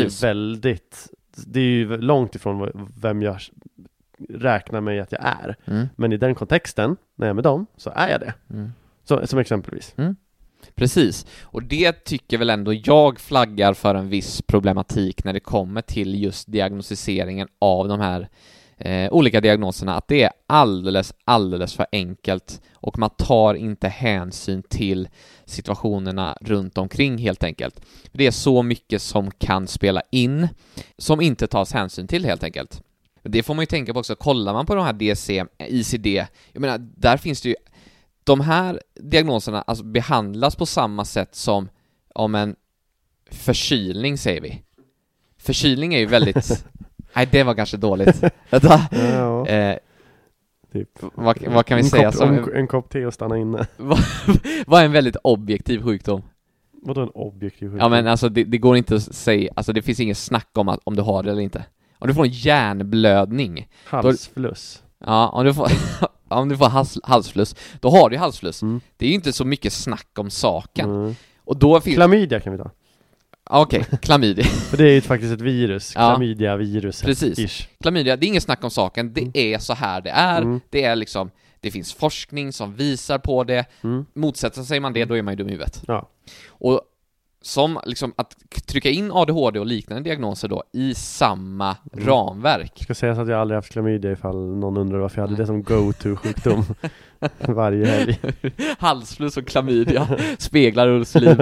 är ju långt ifrån vem jag räknar mig att jag är. Men i den kontexten, när jag är med dem, så är jag det. Så, som exempelvis. Precis, och det tycker väl ändå jag flaggar för en viss problematik när det kommer till just diagnostiseringen av de här olika diagnoserna, att det är alldeles för enkelt, och man tar inte hänsyn till situationerna runt omkring helt enkelt. Det är så mycket som kan spela in som inte tas hänsyn till helt enkelt. Det får man ju tänka på också. Kollar man på de här DSM, ICD, jag menar, där finns det ju de här diagnoserna, alltså, behandlas på samma sätt som om en förkylning, säger vi. Förkylning är ju väldigt nej, det var kanske dåligt. Typ. Vad kan vi säga? En kopp te och stanna inne. Vad är en väldigt objektiv sjukdom? Vadå en objektiv sjukdom? Ja, men alltså det går inte att säga, alltså det finns ingen snack om du har det eller inte. Om du får en hjärnblödning, halsfluss. Om du får halsfluss, då har du halsfluss. Det är ju inte så mycket snack om saken. Och då klamydia kan vi ta. Okej, klamydia. För det är ju faktiskt ett virus, klamydia-virus. Precis. Klamydia, det är ingen snack om saken. Det är så här det är. Det är liksom, det finns forskning som visar på det. Motsätter sig man det, då är man ju dum i huvudet. Och som liksom att trycka in ADHD och liknande diagnoser då i samma ramverk. Jag ska säga så att jag aldrig haft klamydia, ifall någon undrar varför jag hade det som go-to-sjukdom varje helg. Halsfluss och klamydia speglar Ulfs liv.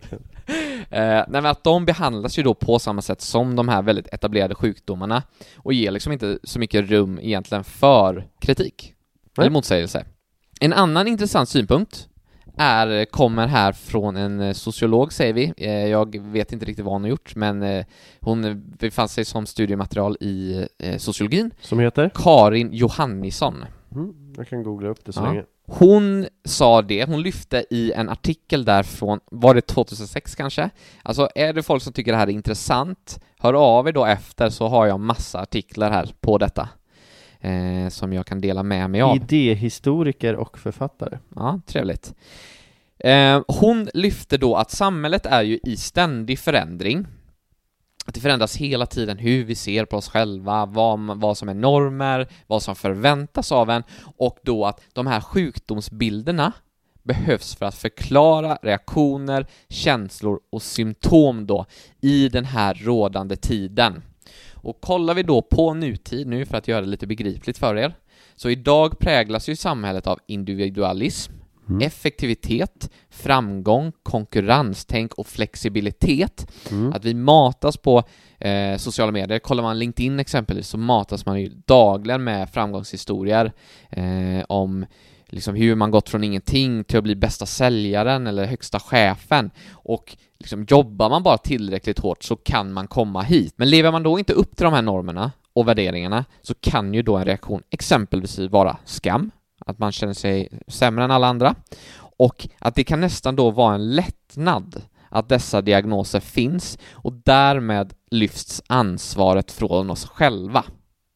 Nej, men att de behandlas ju då på samma sätt som de här väldigt etablerade sjukdomarna, och ger liksom inte så mycket rum egentligen för kritik eller motsägelse. En annan intressant synpunkt kommer här från en sociolog, säger vi. Jag vet inte riktigt vad hon har gjort, men hon befann sig som studiematerial i sociologin. Som heter? Karin Johannisson. Jag kan googla upp det så länge. Hon sa det, hon lyfte i en artikel därifrån, var det 2006 kanske? Alltså, är det folk som tycker det här är intressant, hör av er då efter, så har jag massa artiklar här på detta som jag kan dela med mig av. Idéhistoriker och författare. Ja, trevligt. Hon lyfte då att samhället är ju i ständig förändring. Att det förändras hela tiden hur vi ser på oss själva, vad som är normer, vad som förväntas av en, och då att de här sjukdomsbilderna behövs för att förklara reaktioner, känslor och symptom då i den här rådande tiden. Och kollar vi då på nutid nu, för att göra det lite begripligt för er, så idag präglas ju samhället av individualism, effektivitet, framgång, konkurrenstänk och flexibilitet. Att vi matas på sociala medier. Kollar man LinkedIn exempelvis så matas man ju dagligen med framgångshistorier om liksom hur man gått från ingenting till att bli bästa säljaren eller högsta chefen. Och liksom jobbar man bara tillräckligt hårt så kan man komma hit. Men lever man då inte upp till de här normerna och värderingarna så kan ju då en reaktion exempelvis vara skam. Att man känner sig sämre än alla andra. Och att det kan nästan då vara en lättnad att dessa diagnoser finns och därmed lyfts ansvaret från oss själva.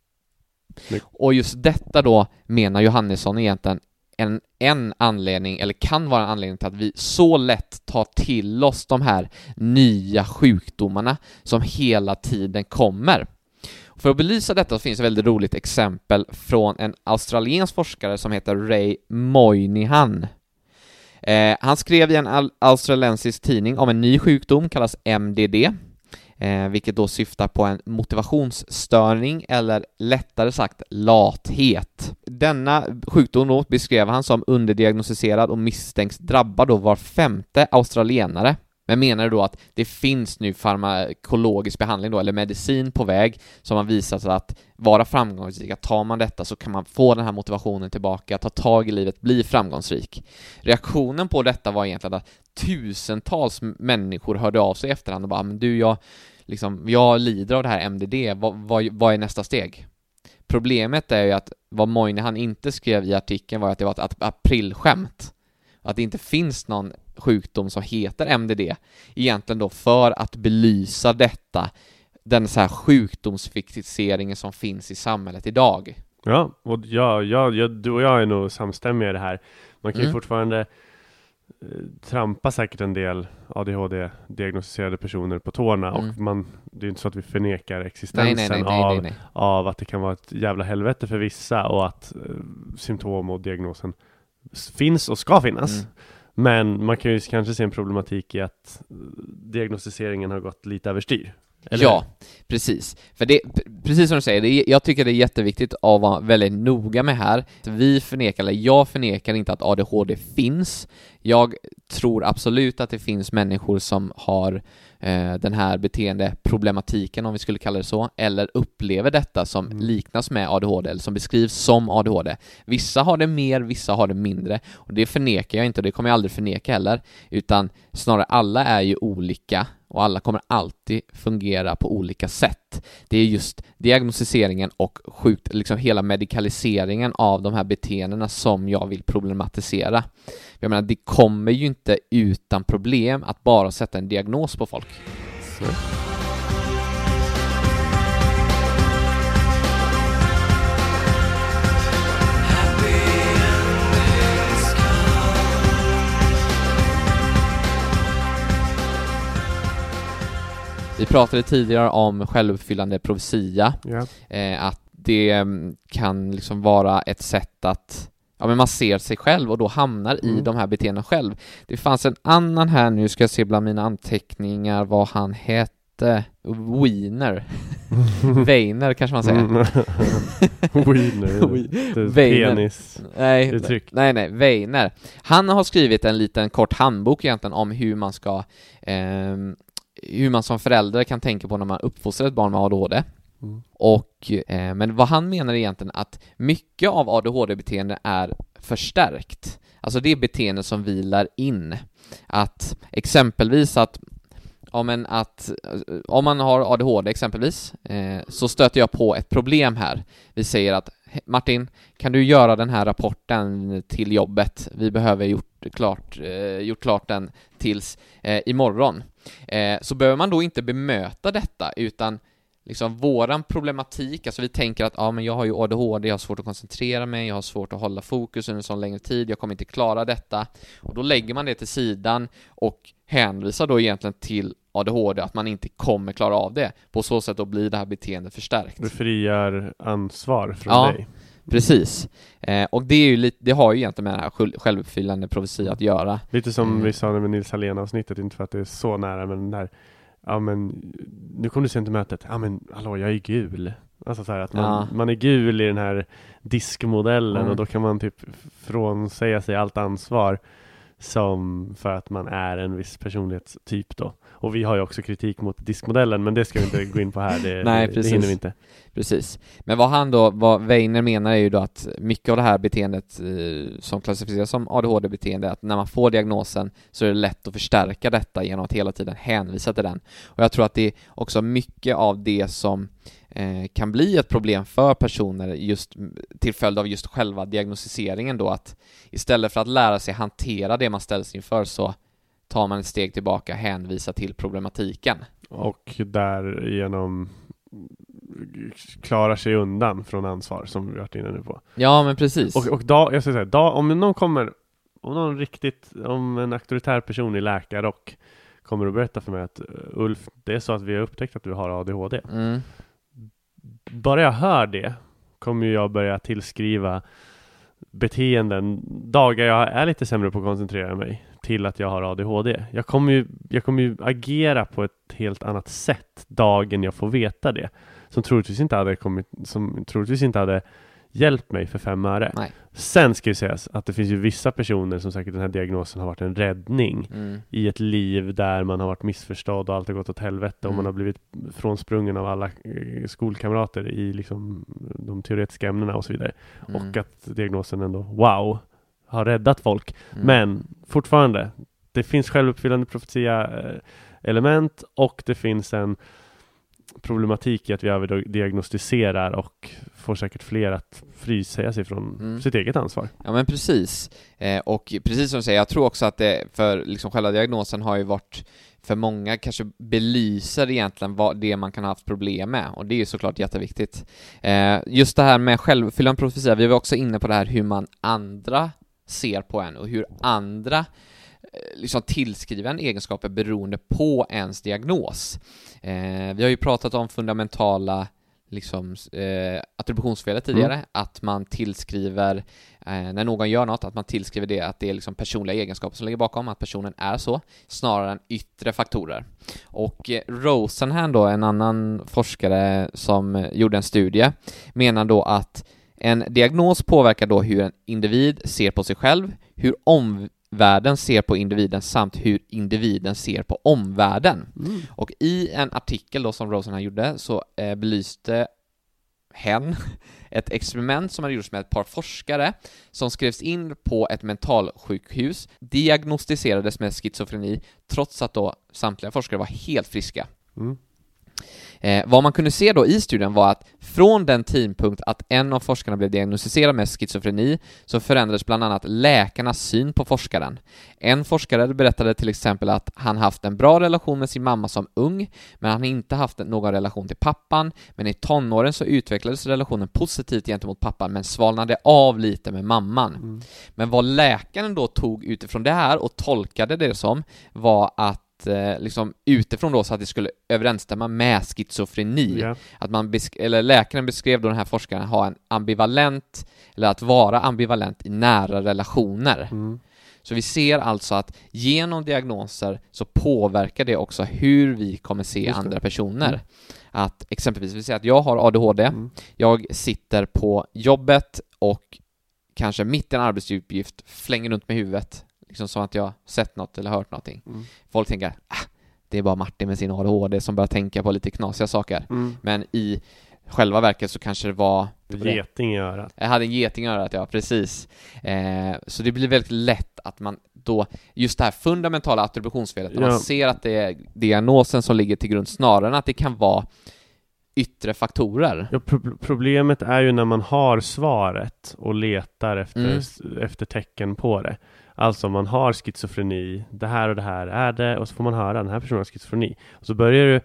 Och just detta då menar Johannesson egentligen en anledning, eller kan vara en anledning till att vi så lätt tar till oss de här nya sjukdomarna som hela tiden kommer. För att belysa detta så finns ett väldigt roligt exempel från en australiensk forskare som heter Ray Moynihan. Han skrev i en australiensisk tidning om en ny sjukdom kallas MDD, vilket då syftar på en motivationsstörning eller lättare sagt lathet. Denna sjukdom då beskrev han som underdiagnostiserad och misstänks drabba då var 5:e australienare. Men menar då att det finns nu farmakologisk behandling då, eller medicin på väg som har visat sig att vara framgångsrika. Tar man detta så kan man få den här motivationen tillbaka, ta tag i livet, bli framgångsrik. Reaktionen på detta var egentligen att tusentals människor hörde av sig i efterhand och bara, men du, jag lider av det här MDD, vad är nästa steg? Problemet är ju att vad Moynihan inte skrev i artikeln var att det var ett aprilskämt. Att det inte finns någon sjukdom som heter MDD egentligen då för att belysa detta, den så här sjukdomsfixeringen som finns i samhället idag. Ja, och du och jag är nog samstämmiga i det här. Man kan ju fortfarande trampa säkert en del ADHD-diagnostiserade personer på tårna och det är inte så att vi förnekar existensen av att det kan vara ett jävla helvete för vissa och att symptom och diagnosen finns och ska finnas. Men man kan ju kanske se en problematik i att diagnostiseringen har gått lite överstyr. Eller? Ja, precis. För det, precis som du säger, jag tycker det är jätteviktigt att vara väldigt noga med här. Jag förnekar inte att ADHD finns. Jag tror absolut att det finns människor som har den här beteendeproblematiken, om vi skulle kalla det så, eller upplever detta som liknas med ADHD eller som beskrivs som ADHD. Vissa har det mer, vissa har det mindre, och det förnekar jag inte och det kommer jag aldrig förneka heller, utan snarare alla är ju olika och alla kommer alltid fungera på olika sätt. Det är just diagnostiseringen och liksom hela medikaliseringen av de här beteendena som jag vill problematisera. Jag menar, det kommer ju inte utan problem att bara sätta en diagnos på folk. Så. Vi pratade tidigare om självuppfyllande profetia, att det kan liksom vara ett sätt att men man ser sig själv och då hamnar i de här beteendena själv. Det fanns en annan här, nu ska jag se bland mina anteckningar vad han hette. Weiner kanske man säger. Weiner. Penis. Nej, Weiner. Han har skrivit en liten kort handbok egentligen om hur man ska hur man som förälder kan tänka på när man uppfostrar ett barn med ADHD. Och, men vad han menar egentligen att mycket av ADHD-beteende är förstärkt. Alltså det är beteende som vilar in. Att exempelvis om man har ADHD exempelvis, så stöter jag på ett problem här. Vi säger att Martin, kan du göra den här rapporten till jobbet? Vi behöver gjort klart den tills imorgon. Så behöver man då inte bemöta detta, utan liksom våran problematik, alltså vi tänker att men jag har ju ADHD, jag har svårt att koncentrera mig, jag har svårt att hålla fokus under en sån längre tid, jag kommer inte klara detta, och då lägger man det till sidan och hänvisar då egentligen till ADHD, att man inte kommer klara av det. På så sätt då blir det här beteendet förstärkt. Du friar ansvar från dig. Precis. Och det är ju det har ju egentligen med den här självuppfyllande profetia att göra. Lite som vi sa med Nils Hallén-avsnittet, inte för att det är så nära, men den där, men nu kommer du sent till mötet. Men hallå, jag är gul. Alltså så här att man är gul i den här diskmodellen och då kan man typ frånsäga sig allt ansvar som för att man är en viss personlighetstyp då. Och vi har ju också kritik mot diskmodellen, men det ska vi inte gå in på här. Nej, det hinner vi inte. Precis. Men vad Weiner menar är ju då att mycket av det här beteendet som klassificeras som ADHD-beteende, att när man får diagnosen så är det lätt att förstärka detta genom att hela tiden hänvisa till den. Och jag tror att det är också mycket av det som kan bli ett problem för personer just till följd av just själva diagnostiseringen då, att istället för att lära sig hantera det man ställs inför så tar man ett steg tillbaka, hänvisar till problematiken. Och därigenom klarar sig undan från ansvar som vi varit inne nu på. Ja, men precis. Och jag ska säga, om en auktoritär person i läkarrock kommer att berätta för mig att Ulf, det är så att vi har upptäckt att du har ADHD. Bara jag hör det kommer jag börja tillskriva beteenden dagar jag är lite sämre på att koncentrera mig till att jag har ADHD. Jag kommer ju agera på ett helt annat sätt dagen jag får veta det. Som troligtvis inte hade hjälpt mig för 5 öre. Nej. Sen ska ju sägas att det finns ju vissa personer som säkert den här diagnosen har varit en räddning i ett liv där man har varit missförstådd och allt har gått åt helvete och man har blivit frånsprungen av alla skolkamrater i liksom de teoretiska ämnena och så vidare. Och att diagnosen ändå, har räddat folk. Men fortfarande, det finns självuppfyllande profetia element och det finns en problematik i att vi överdiagnostiserar och får säkert fler att frisäga sig från sitt eget ansvar. Ja, men precis. Och precis som du säger, jag tror också att det för liksom själva diagnosen har ju varit för många kanske belyser egentligen vad det man kan ha haft problem med, och det är ju såklart jätteviktigt. Just det här med självuppfyllande profetia, vi var också inne på det här hur man andra ser på en och hur andra liksom tillskriva en egenskaper beroende på ens diagnos. Vi har ju pratat om fundamentala liksom, attributionsfelet tidigare, att man tillskriver när någon gör något, att man tillskriver det att det är liksom personliga egenskaper som ligger bakom, att personen är så, snarare än yttre faktorer. Och Rosenhan då, en annan forskare som gjorde en studie, menar då att en diagnos påverkar då hur en individ ser på sig själv, hur omvärlden ser på individen samt hur individen ser på omvärlden. Och i en artikel då som Rosenhan gjorde så belyste hen ett experiment som hade gjorts med ett par forskare som skrevs in på ett mentalsjukhus, diagnostiserades med schizofreni trots att då samtliga forskare var helt friska. Vad man kunde se då i studien var att från den tidpunkt att en av forskarna blev diagnostiserad med schizofreni så förändrades bland annat läkarnas syn på forskaren. En forskare berättade till exempel att han haft en bra relation med sin mamma som ung, men han inte haft någon relation till pappan, men i tonåren så utvecklades relationen positivt gentemot pappan men svalnade av lite med mamman. Men vad läkaren då tog utifrån det här och tolkade det som var att liksom utifrån då så att det skulle överensstämma med schizofreni. Att man läkaren beskrev då den här forskaren ha en ambivalent, eller att vara ambivalent i nära relationer. Så vi ser alltså att genom diagnoser så påverkar det också hur vi kommer se andra personer. Att exempelvis vi säger att jag har ADHD, jag sitter på jobbet och kanske mitt i en arbetsuppgift flänger runt med huvudet, liksom som att jag sett något eller hört någonting. Folk tänker, det är bara Martin med sin ADHD som börjar tänka på lite knasiga saker. Men i själva verket så kanske det var geting i örat. Jag hade en geting i örat, ja, precis. Så det blir väldigt lätt att man då, just det här fundamentala attributionsfelet, när man ser att det är diagnosen som ligger till grund snarare än att det kan vara yttre faktorer. Ja, problemet är ju när man har svaret och letar efter tecken på det. Alltså man har schizofreni, det här och det här är det, och så får man höra den här personen har schizofreni. Och så börjar du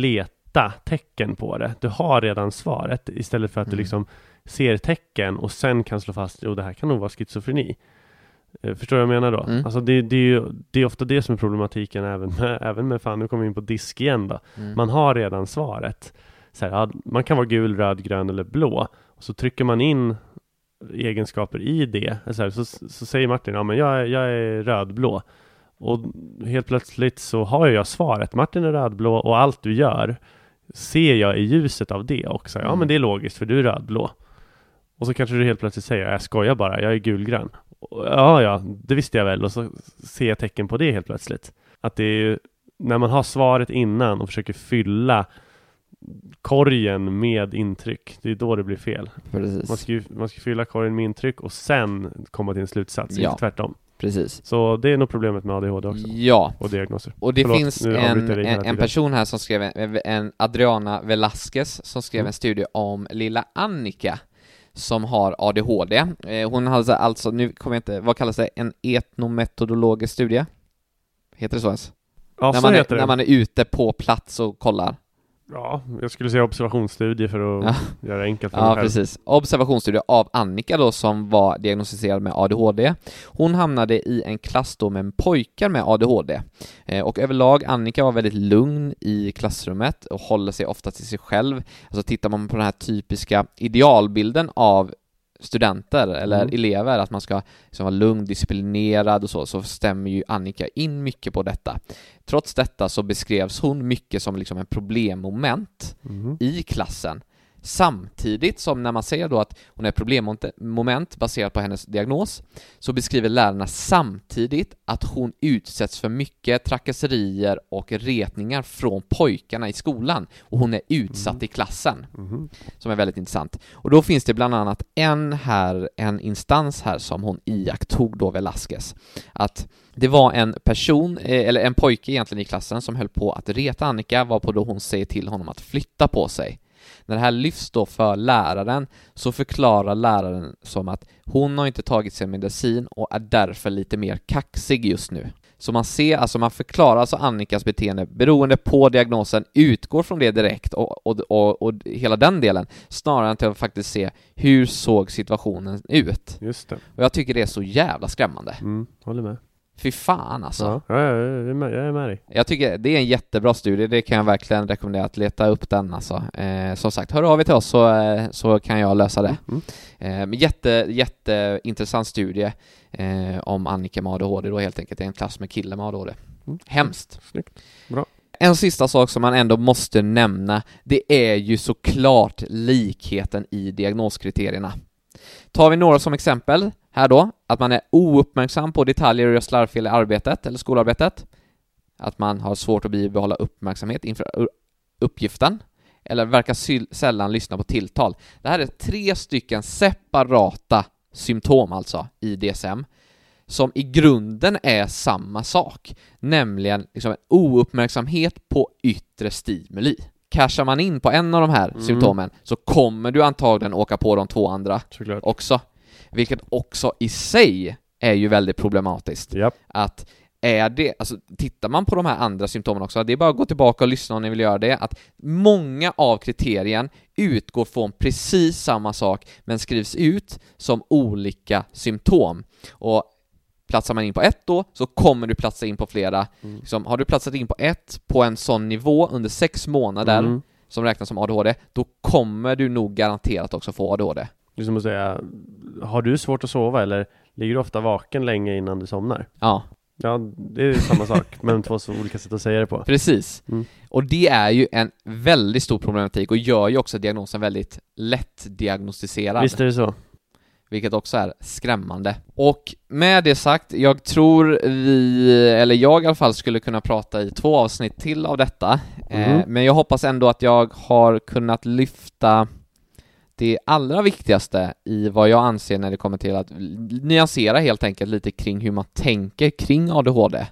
leta tecken på det. Du har redan svaret istället för att du liksom ser tecken och sen kan slå fast, jo det här kan nog vara schizofreni. Förstår du vad jag menar då? Alltså det är ofta det som är problematiken även med fan, nu kommer vi in på disk igen då. Man har redan svaret. Så här, man kan vara gul, röd, grön eller blå. Och så trycker man in egenskaper i det. Så säger Martin, ja men jag är rödblå. Och helt plötsligt så har jag svaret. Martin är rödblå och allt du gör ser jag i ljuset av det också. Ja, men det är logiskt för du är rödblå. Och så kanske du helt plötsligt säger, jag skojar bara, jag är gulgrön. Ja, det visste jag väl. Och så ser jag tecken på det helt plötsligt. Att det är ju, när man har svaret innan och försöker fylla korgen med intryck, det är då det blir fel. Precis. Man ska fylla korgen med intryck och sen komma till en slutsats, inte tvärtom. Precis. Så det är nog problemet med ADHD också. Ja. Och diagnoser. Och det finns en person här som skrev en Adriana Velasquez som skrev en studie om lilla Annika som har ADHD. Hon hade alltså, nu kommer jag inte, vad kallas det? En etnometodologisk studie? Heter det så ens? Ja, när man är ute på plats och kollar. Ja, jag skulle säga observationsstudie för att göra det enkelt för mig själv. Precis. Observationsstudie av Annika då, som var diagnostiserad med ADHD. Hon hamnade i en klass då med pojkar med ADHD. Och överlag, Annika var väldigt lugn i klassrummet och håller sig ofta till sig själv. Alltså tittar man på den här typiska idealbilden av studenter eller elever, att man ska liksom vara lugn, disciplinerad och så stämmer ju Annika in mycket på detta. Trots detta så beskrevs hon mycket som liksom en problemmoment i klassen. Samtidigt som när man säger då att hon är problemmoment baserat på hennes diagnos, så beskriver lärarna samtidigt att hon utsätts för mycket trakasserier och retningar från pojkarna i skolan, och hon är utsatt i klassen, som är väldigt intressant. Och då finns det bland annat en instans här som hon iakttog då, Velasquez, att det var en person, eller en pojke egentligen i klassen, som höll på att reta Annika, varpå då hon säger till honom att flytta på sig. När det här lyfts då för läraren, så förklarar läraren som att hon har inte tagit sin medicin och är därför lite mer kaxig just nu. Så man ser, alltså man förklarar alltså Annikas beteende beroende på diagnosen, utgår från det direkt och hela den delen, snarare än till att faktiskt se hur såg situationen ut. Just det. Och jag tycker det är så jävla skrämmande. Håller med. Fy fan alltså. Ja, jag är med dig. Jag tycker det är en jättebra studie. Det kan jag verkligen rekommendera, att leta upp den alltså. Som sagt, hör av er till oss så kan jag lösa det. Men jätteintressant studie om Annika med ADHD då, helt enkelt. Det är en klass med killar med ADHD. Hemskt. Snyggt. Bra. En sista sak som man ändå måste nämna, det är ju såklart likheten i diagnoskriterierna. Tar vi några som exempel här då, att man är ouppmärksam på detaljer och gör slarvfel i arbetet eller skolarbetet, att man har svårt att bibehålla uppmärksamhet inför uppgiften, eller verkar sällan lyssna på tilltal. Det här är 3 stycken separata symptom alltså i DSM, som i grunden är samma sak, nämligen liksom en ouppmärksamhet på yttre stimuli. Cashar man in på en av de här symptomen, så kommer du antagligen åka på de 2 andra också. Vilket också i sig är ju väldigt problematiskt. Att är det, alltså tittar man på de här andra symptomen också, det är bara att gå tillbaka och lyssna om ni vill göra det, att många av kriterien utgår från precis samma sak men skrivs ut som olika symptom. Och platsar man in på ett då, så kommer du platsa in på flera. Liksom, har du platsat in på ett på en sån nivå under 6 månader som räknas som ADHD, då kommer du nog garanterat också få ADHD. Du som att säga, har du svårt att sova eller ligger du ofta vaken länge innan du somnar? Ja. Ja, det är samma sak, men 2 så olika sätt att säga det på. Precis. Och det är ju en väldigt stor problematik och gör ju också diagnosen väldigt lätt diagnostiserad. Visst är det så. Vilket också är skrämmande. Och med det sagt, jag tror jag i alla fall skulle kunna prata i 2 avsnitt till av detta. Men jag hoppas ändå att jag har kunnat lyfta det allra viktigaste i vad jag anser när det kommer till att nyansera helt enkelt lite kring hur man tänker kring ADHD.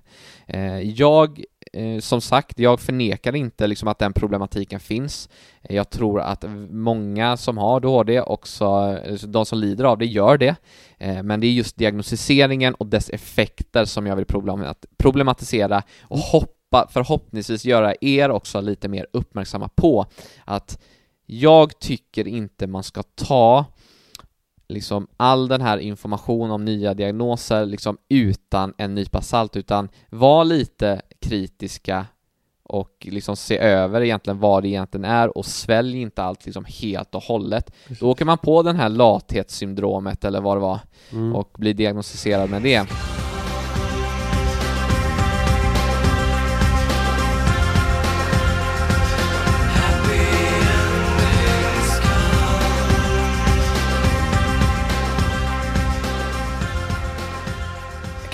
Som sagt, jag förnekar inte liksom att den problematiken finns. Jag tror att många som har ADHD, också de som lider av det, gör det. Men det är just diagnostiseringen och dess effekter som jag vill problematisera och förhoppningsvis göra er också lite mer uppmärksamma på. Att jag tycker inte man ska ta liksom all den här information om nya diagnoser liksom utan en nypa salt, utan var lite kritiska och liksom se över egentligen vad det egentligen är, och svälj inte allt liksom helt och hållet. Då åker man på den här lathetssyndromet eller vad det var och blir diagnostiserad med det. Happy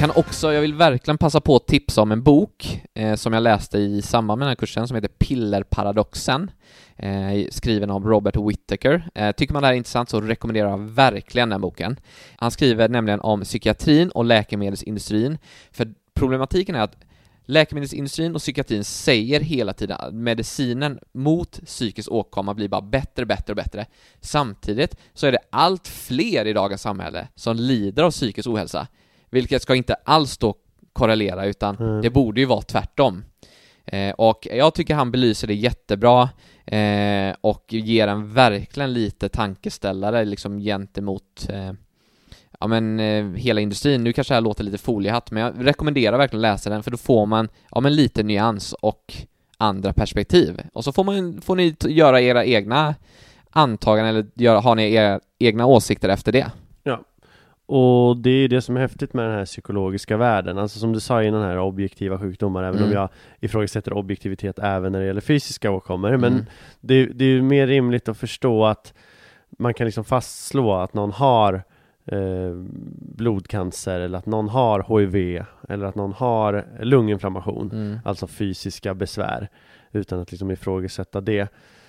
Jag vill verkligen passa på att tipsa om en bok som jag läste i samband med den här kursen som heter Pillerparadoxen, skriven av Robert Whittaker. Tycker man det här är intressant så rekommenderar jag verkligen den boken. Han skriver nämligen om psykiatrin och läkemedelsindustrin, för problematiken är att läkemedelsindustrin och psykiatrin säger hela tiden att medicinen mot psykisk åkomma blir bara bättre och bättre. Samtidigt så är det allt fler i dagens samhälle som lider av psykisk ohälsa, vilket ska inte alls då korrelera, utan det borde ju vara tvärtom. Och jag tycker han belyser det jättebra och ger en verkligen lite tankeställare liksom gentemot hela industrin. Nu kanske det här låter lite foliehatt, men jag rekommenderar verkligen att läsa den, för då får man lite nyans och andra perspektiv. Och så får ni göra era egna antaganden eller har ni era egna åsikter efter det. Ja, och det är det som är häftigt med den här psykologiska världen. Alltså som du sa innan här, objektiva sjukdomar, även om jag ifrågasätter objektivitet även när det gäller fysiska åkommor. Men det är ju mer rimligt att förstå att man kan liksom fastslå att någon har blodcancer, eller att någon har HIV, eller att någon har lunginflammation, alltså fysiska besvär, utan att liksom ifrågasätta det.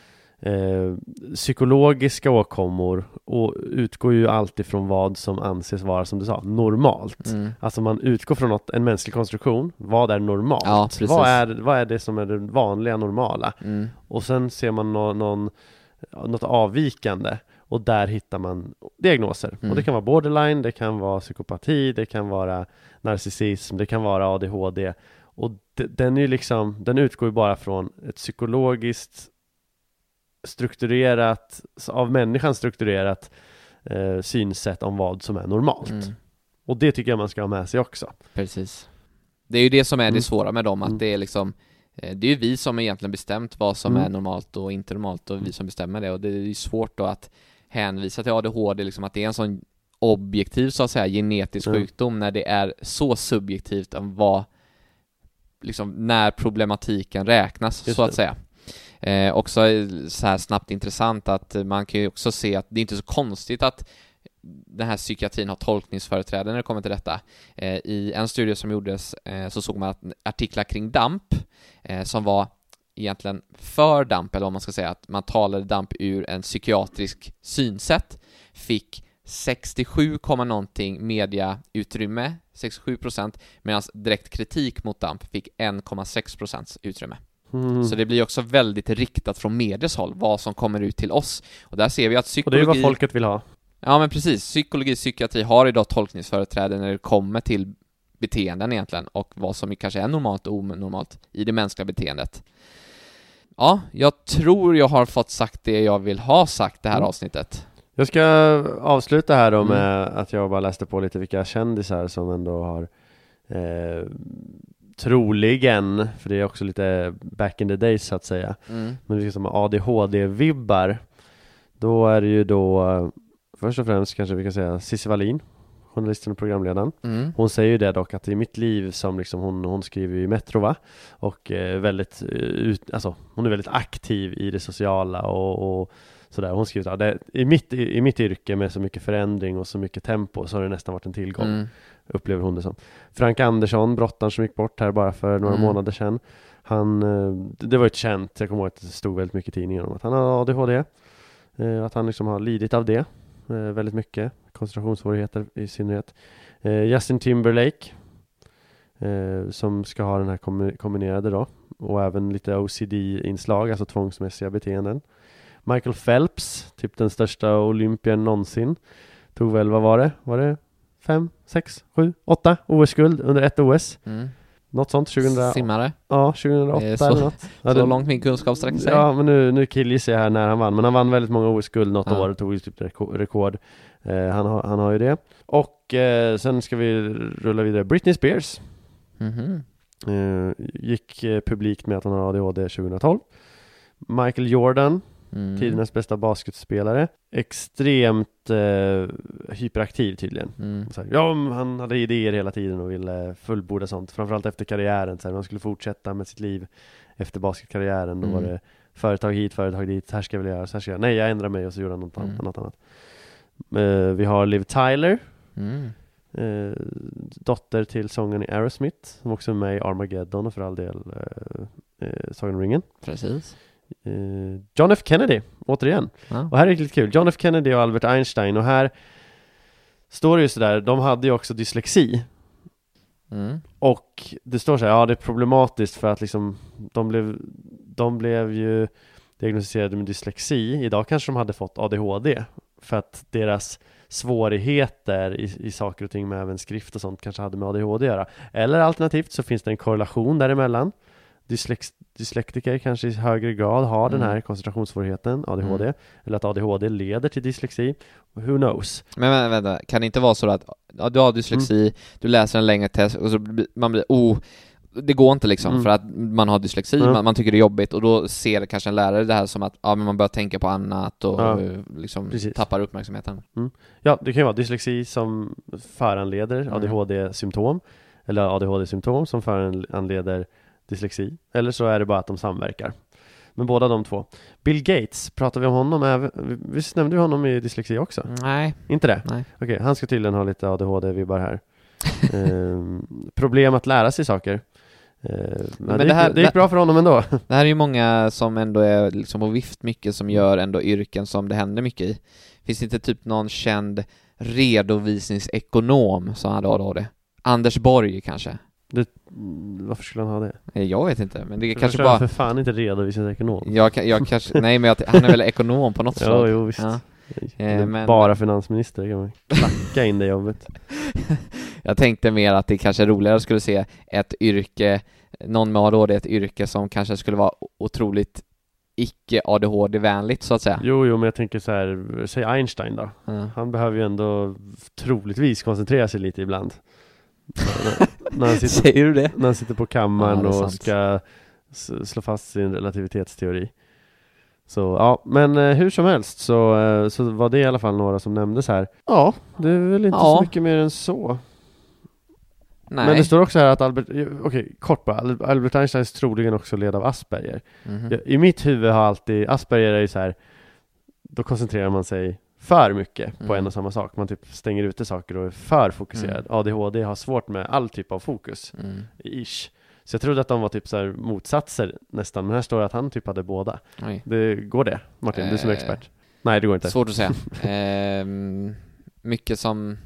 Psykologiska åkommor utgår ju alltid från vad som anses vara, som du sa, normalt. Alltså man utgår från en mänsklig konstruktion. Vad är normalt? Ja, vad är det som är det vanliga normala? Och sen ser man något avvikande, och där hittar man diagnoser. Och det kan vara borderline, det kan vara psykopati, det kan vara narcissism, det kan vara ADHD. Och den utgår ju bara från ett psykologiskt strukturerat, av människan strukturerat synsätt om vad som är normalt. Och det tycker jag man ska ha med sig också. Precis. Det är ju det som är det svåra med dem, att det är liksom, det är ju vi som egentligen bestämt vad som är normalt och inte normalt, och vi som bestämmer det, och det är ju svårt då att hänvisa till ADHD, liksom att det är en sån objektiv, så att säga, genetisk sjukdom, när det är så subjektivt om vad liksom, när problematiken räknas. Just så att säga. Också så här snabbt intressant att man kan ju också se att det är inte så konstigt att den här psykiatrin har tolkningsföreträde när det kommer till detta. I en studie som gjordes så såg man att artiklar kring DAMP som var egentligen för DAMP, eller vad man ska säga, att man talade DAMP ur en psykiatrisk synsätt, fick 67, någonting mediautrymme, 67%, medan direkt kritik mot DAMP fick 1,6% utrymme. Så det blir också väldigt riktat från medias håll vad som kommer ut till oss. Och där ser vi att psykologi... Och det är vad folket vill ha. Ja, men precis. Psykologi och psykiatri har idag tolkningsföreträde när det kommer till beteenden egentligen, och vad som kanske är normalt och onormalt i det mänskliga beteendet. Ja, jag tror jag har fått sagt det jag vill ha sagt det här avsnittet. Jag ska avsluta här då med att jag bara läste på lite vilka kändisar som ändå har troligen, för det är också lite back in the days så att säga, men det är som ADHD-vibbar. Då är det ju då först och främst kanske vi kan säga Cissi Wallin, journalisten och programledaren. Hon säger ju det dock, att i mitt liv som liksom hon skriver i Metro, va? Och väldigt hon är väldigt aktiv i det sociala och sådär. Hon skriver att i mitt yrke med så mycket förändring och så mycket tempo så har det nästan varit en tillgång. Upplever hon det som. Frank Andersson, brottaren som gick bort här bara för några månader sedan. Det var ett känt, jag kommer ihåg att det stod väldigt mycket i tidningen om att han har ADHD. Att han liksom har lidit av det väldigt mycket. Koncentrationssvårigheter i synnerhet. Justin Timberlake som ska ha den här kombinerade då. Och även lite OCD-inslag, alltså tvångsmässiga beteenden. Michael Phelps, typ den största olympien någonsin. Tog väl, vad var det? Var det 5, 6, 7, 8 OS-guld under ett OS? Något sånt, 2000... Simmare? Ja, 2008 eller något. Så långt min kunskap sträcker sig. Ja, men nu killgissar jag här när han vann. Men han vann väldigt många OS-guld något år och tog ju typ rekord. Han har ju det. Och sen ska vi rulla vidare. Britney Spears. Gick publikt med att han har ADHD 2012. Michael Jordan. Tidernas bästa basketspelare. Extremt hyperaktiv tydligen. Så här, han hade idéer hela tiden och ville fullborda sånt. Framförallt efter karriären. Så här, han skulle fortsätta med sitt liv efter basketkarriären. Då var det företag hit, företag dit. Här ska jag väl göra, så här ska jag. Nej, jag ändrar mig, och så gjorde han något annat. Vi har Liv Tyler. dotter till sången i Aerosmith, som också är med i Armageddon och för all del Sagan om ringen. Precis. John F. Kennedy, återigen. Och här är det lite kul. John F. Kennedy och Albert Einstein, och här står det ju sådär, de hade ju också dyslexi. Och det står så här, ja, det är problematiskt för att liksom de blev ju diagnostiserade med dyslexi. Idag kanske de hade fått ADHD för att deras svårigheter i saker och ting med även skrift och sånt kanske hade med ADHD att göra. Eller alternativt så finns det en korrelation däremellan. Dyslektiker kanske i högre grad har den här koncentrationssvårigheten, ADHD, eller att ADHD leder till dyslexi. Who knows? Men vänta, kan det inte vara så att du har dyslexi, du läser en längre test och så man blir det går inte liksom för att man har dyslexi, man tycker det är jobbigt, och då ser kanske en lärare det här som att men man börjar tänka på annat och liksom tappar uppmärksamheten. Ja, det kan ju vara dyslexi som föranleder ADHD-symptom, eller ADHD-symptom som föranleder dyslexi, eller så är det bara att de samverkar. Men båda de två. Bill Gates, pratar vi om honom? Visst nämnde vi honom i dyslexi också? Nej. Inte det? Nej. Okej, han ska tydligen ha lite ADHD-vibbar här. Problem att lära sig saker. Men det gick bra för honom ändå. Det här är ju många som ändå är liksom på vift mycket, som gör ändå yrken som det händer mycket i. Finns det inte typ någon känd redovisningsekonom som hade ADHD? Anders Borg kanske? Varför skulle han ha det? Jag vet inte, men det är för kanske bara... för fan inte redovisningsekonom. Jag kanske... Nej, men han är väl ekonom på något sätt. Jo, visst. Ja. Men... Bara finansminister kan man klacka in det jobbet. Jag tänkte mer att det kanske är roligare skulle se ett yrke, någon med ADHD, ett yrke som kanske skulle vara otroligt icke ADHD-vänligt så att säga. Jo, men jag tänker så här, säg Einstein då. Han behöver ju ändå troligtvis koncentrera sig lite ibland. När han sitter, säger du det? När han sitter på kammaren och ska slå fast sin relativitetsteori. Så ja, men hur som helst så var det i alla fall några som nämndes här. Ja, det är väl inte så mycket mer än så. Nej. Men det står också här att kort bara, Albert Einstein troligen också led av Asperger. I mitt huvud har alltid Asperger är ju så här, då koncentrerar man sig för mycket på en och samma sak. Man typ stänger ute saker och är för fokuserad. ADHD har svårt med all typ av fokus. Ish. Så jag trodde att de var typ så här motsatser nästan. Men här står det att han typ hade båda. Det går det, Martin, du som är expert. Nej, det går inte. Svårt att säga. Mycket som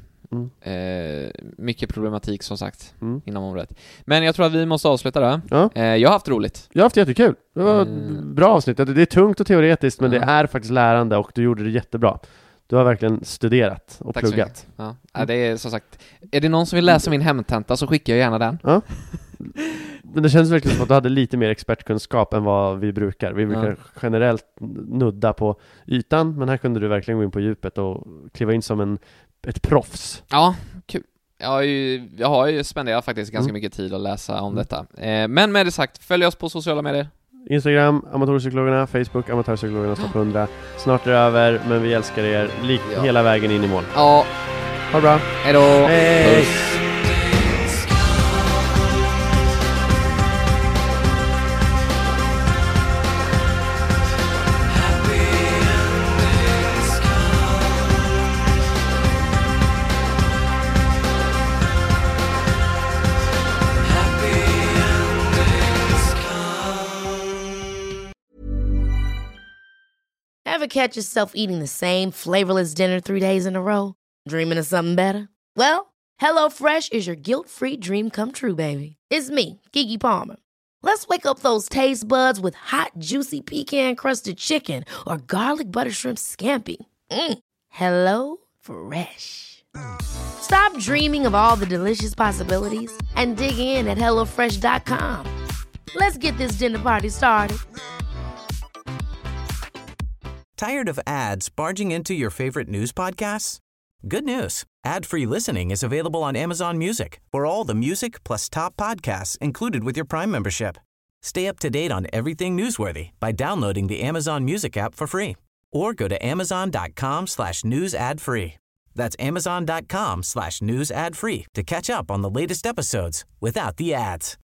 mycket problematik som sagt inom området. Men jag tror att vi måste avsluta där. Jag har haft roligt. Jag har haft jättekul. Det var bra avsnitt. Det är tungt och teoretiskt, men det är faktiskt lärande och du gjorde det jättebra. Du har verkligen studerat och pluggat. Ja, det är som sagt, är det någon som vill läsa min hemtenta så skickar jag gärna den. Ja. Men det känns verkligen som att du hade lite mer expertkunskap än vad vi brukar. Vi brukar generellt nudda på ytan, men här kunde du verkligen gå in på djupet och kliva in som ett proffs. Ja, kul. Jag har ju spenderat faktiskt ganska mycket tid att läsa om detta. Men med det sagt, följ oss på sociala medier. Instagram, Amatörpsykologerna, Facebook, Amatörpsykologerna står på 100. Snart är det över, men vi älskar er hela vägen in i mål. Ja. Ha det bra. Hej då. Hej. Ever catch yourself eating the same flavorless dinner 3 days in a row? Dreaming of something better? Well, HelloFresh is your guilt-free dream come true, baby. It's me, Keke Palmer. Let's wake up those taste buds with hot, juicy pecan-crusted chicken or garlic butter shrimp scampi. Hello Fresh. Stop dreaming of all the delicious possibilities and dig in at HelloFresh.com. Let's get this dinner party started. Tired of ads barging into your favorite news podcasts? Good news. Ad-free listening is available on Amazon Music for all the music plus top podcasts included with your Prime membership. Stay up to date on everything newsworthy by downloading the Amazon Music app for free or go to amazon.com/news ad free. That's amazon.com/news ad free to catch up on the latest episodes without the ads.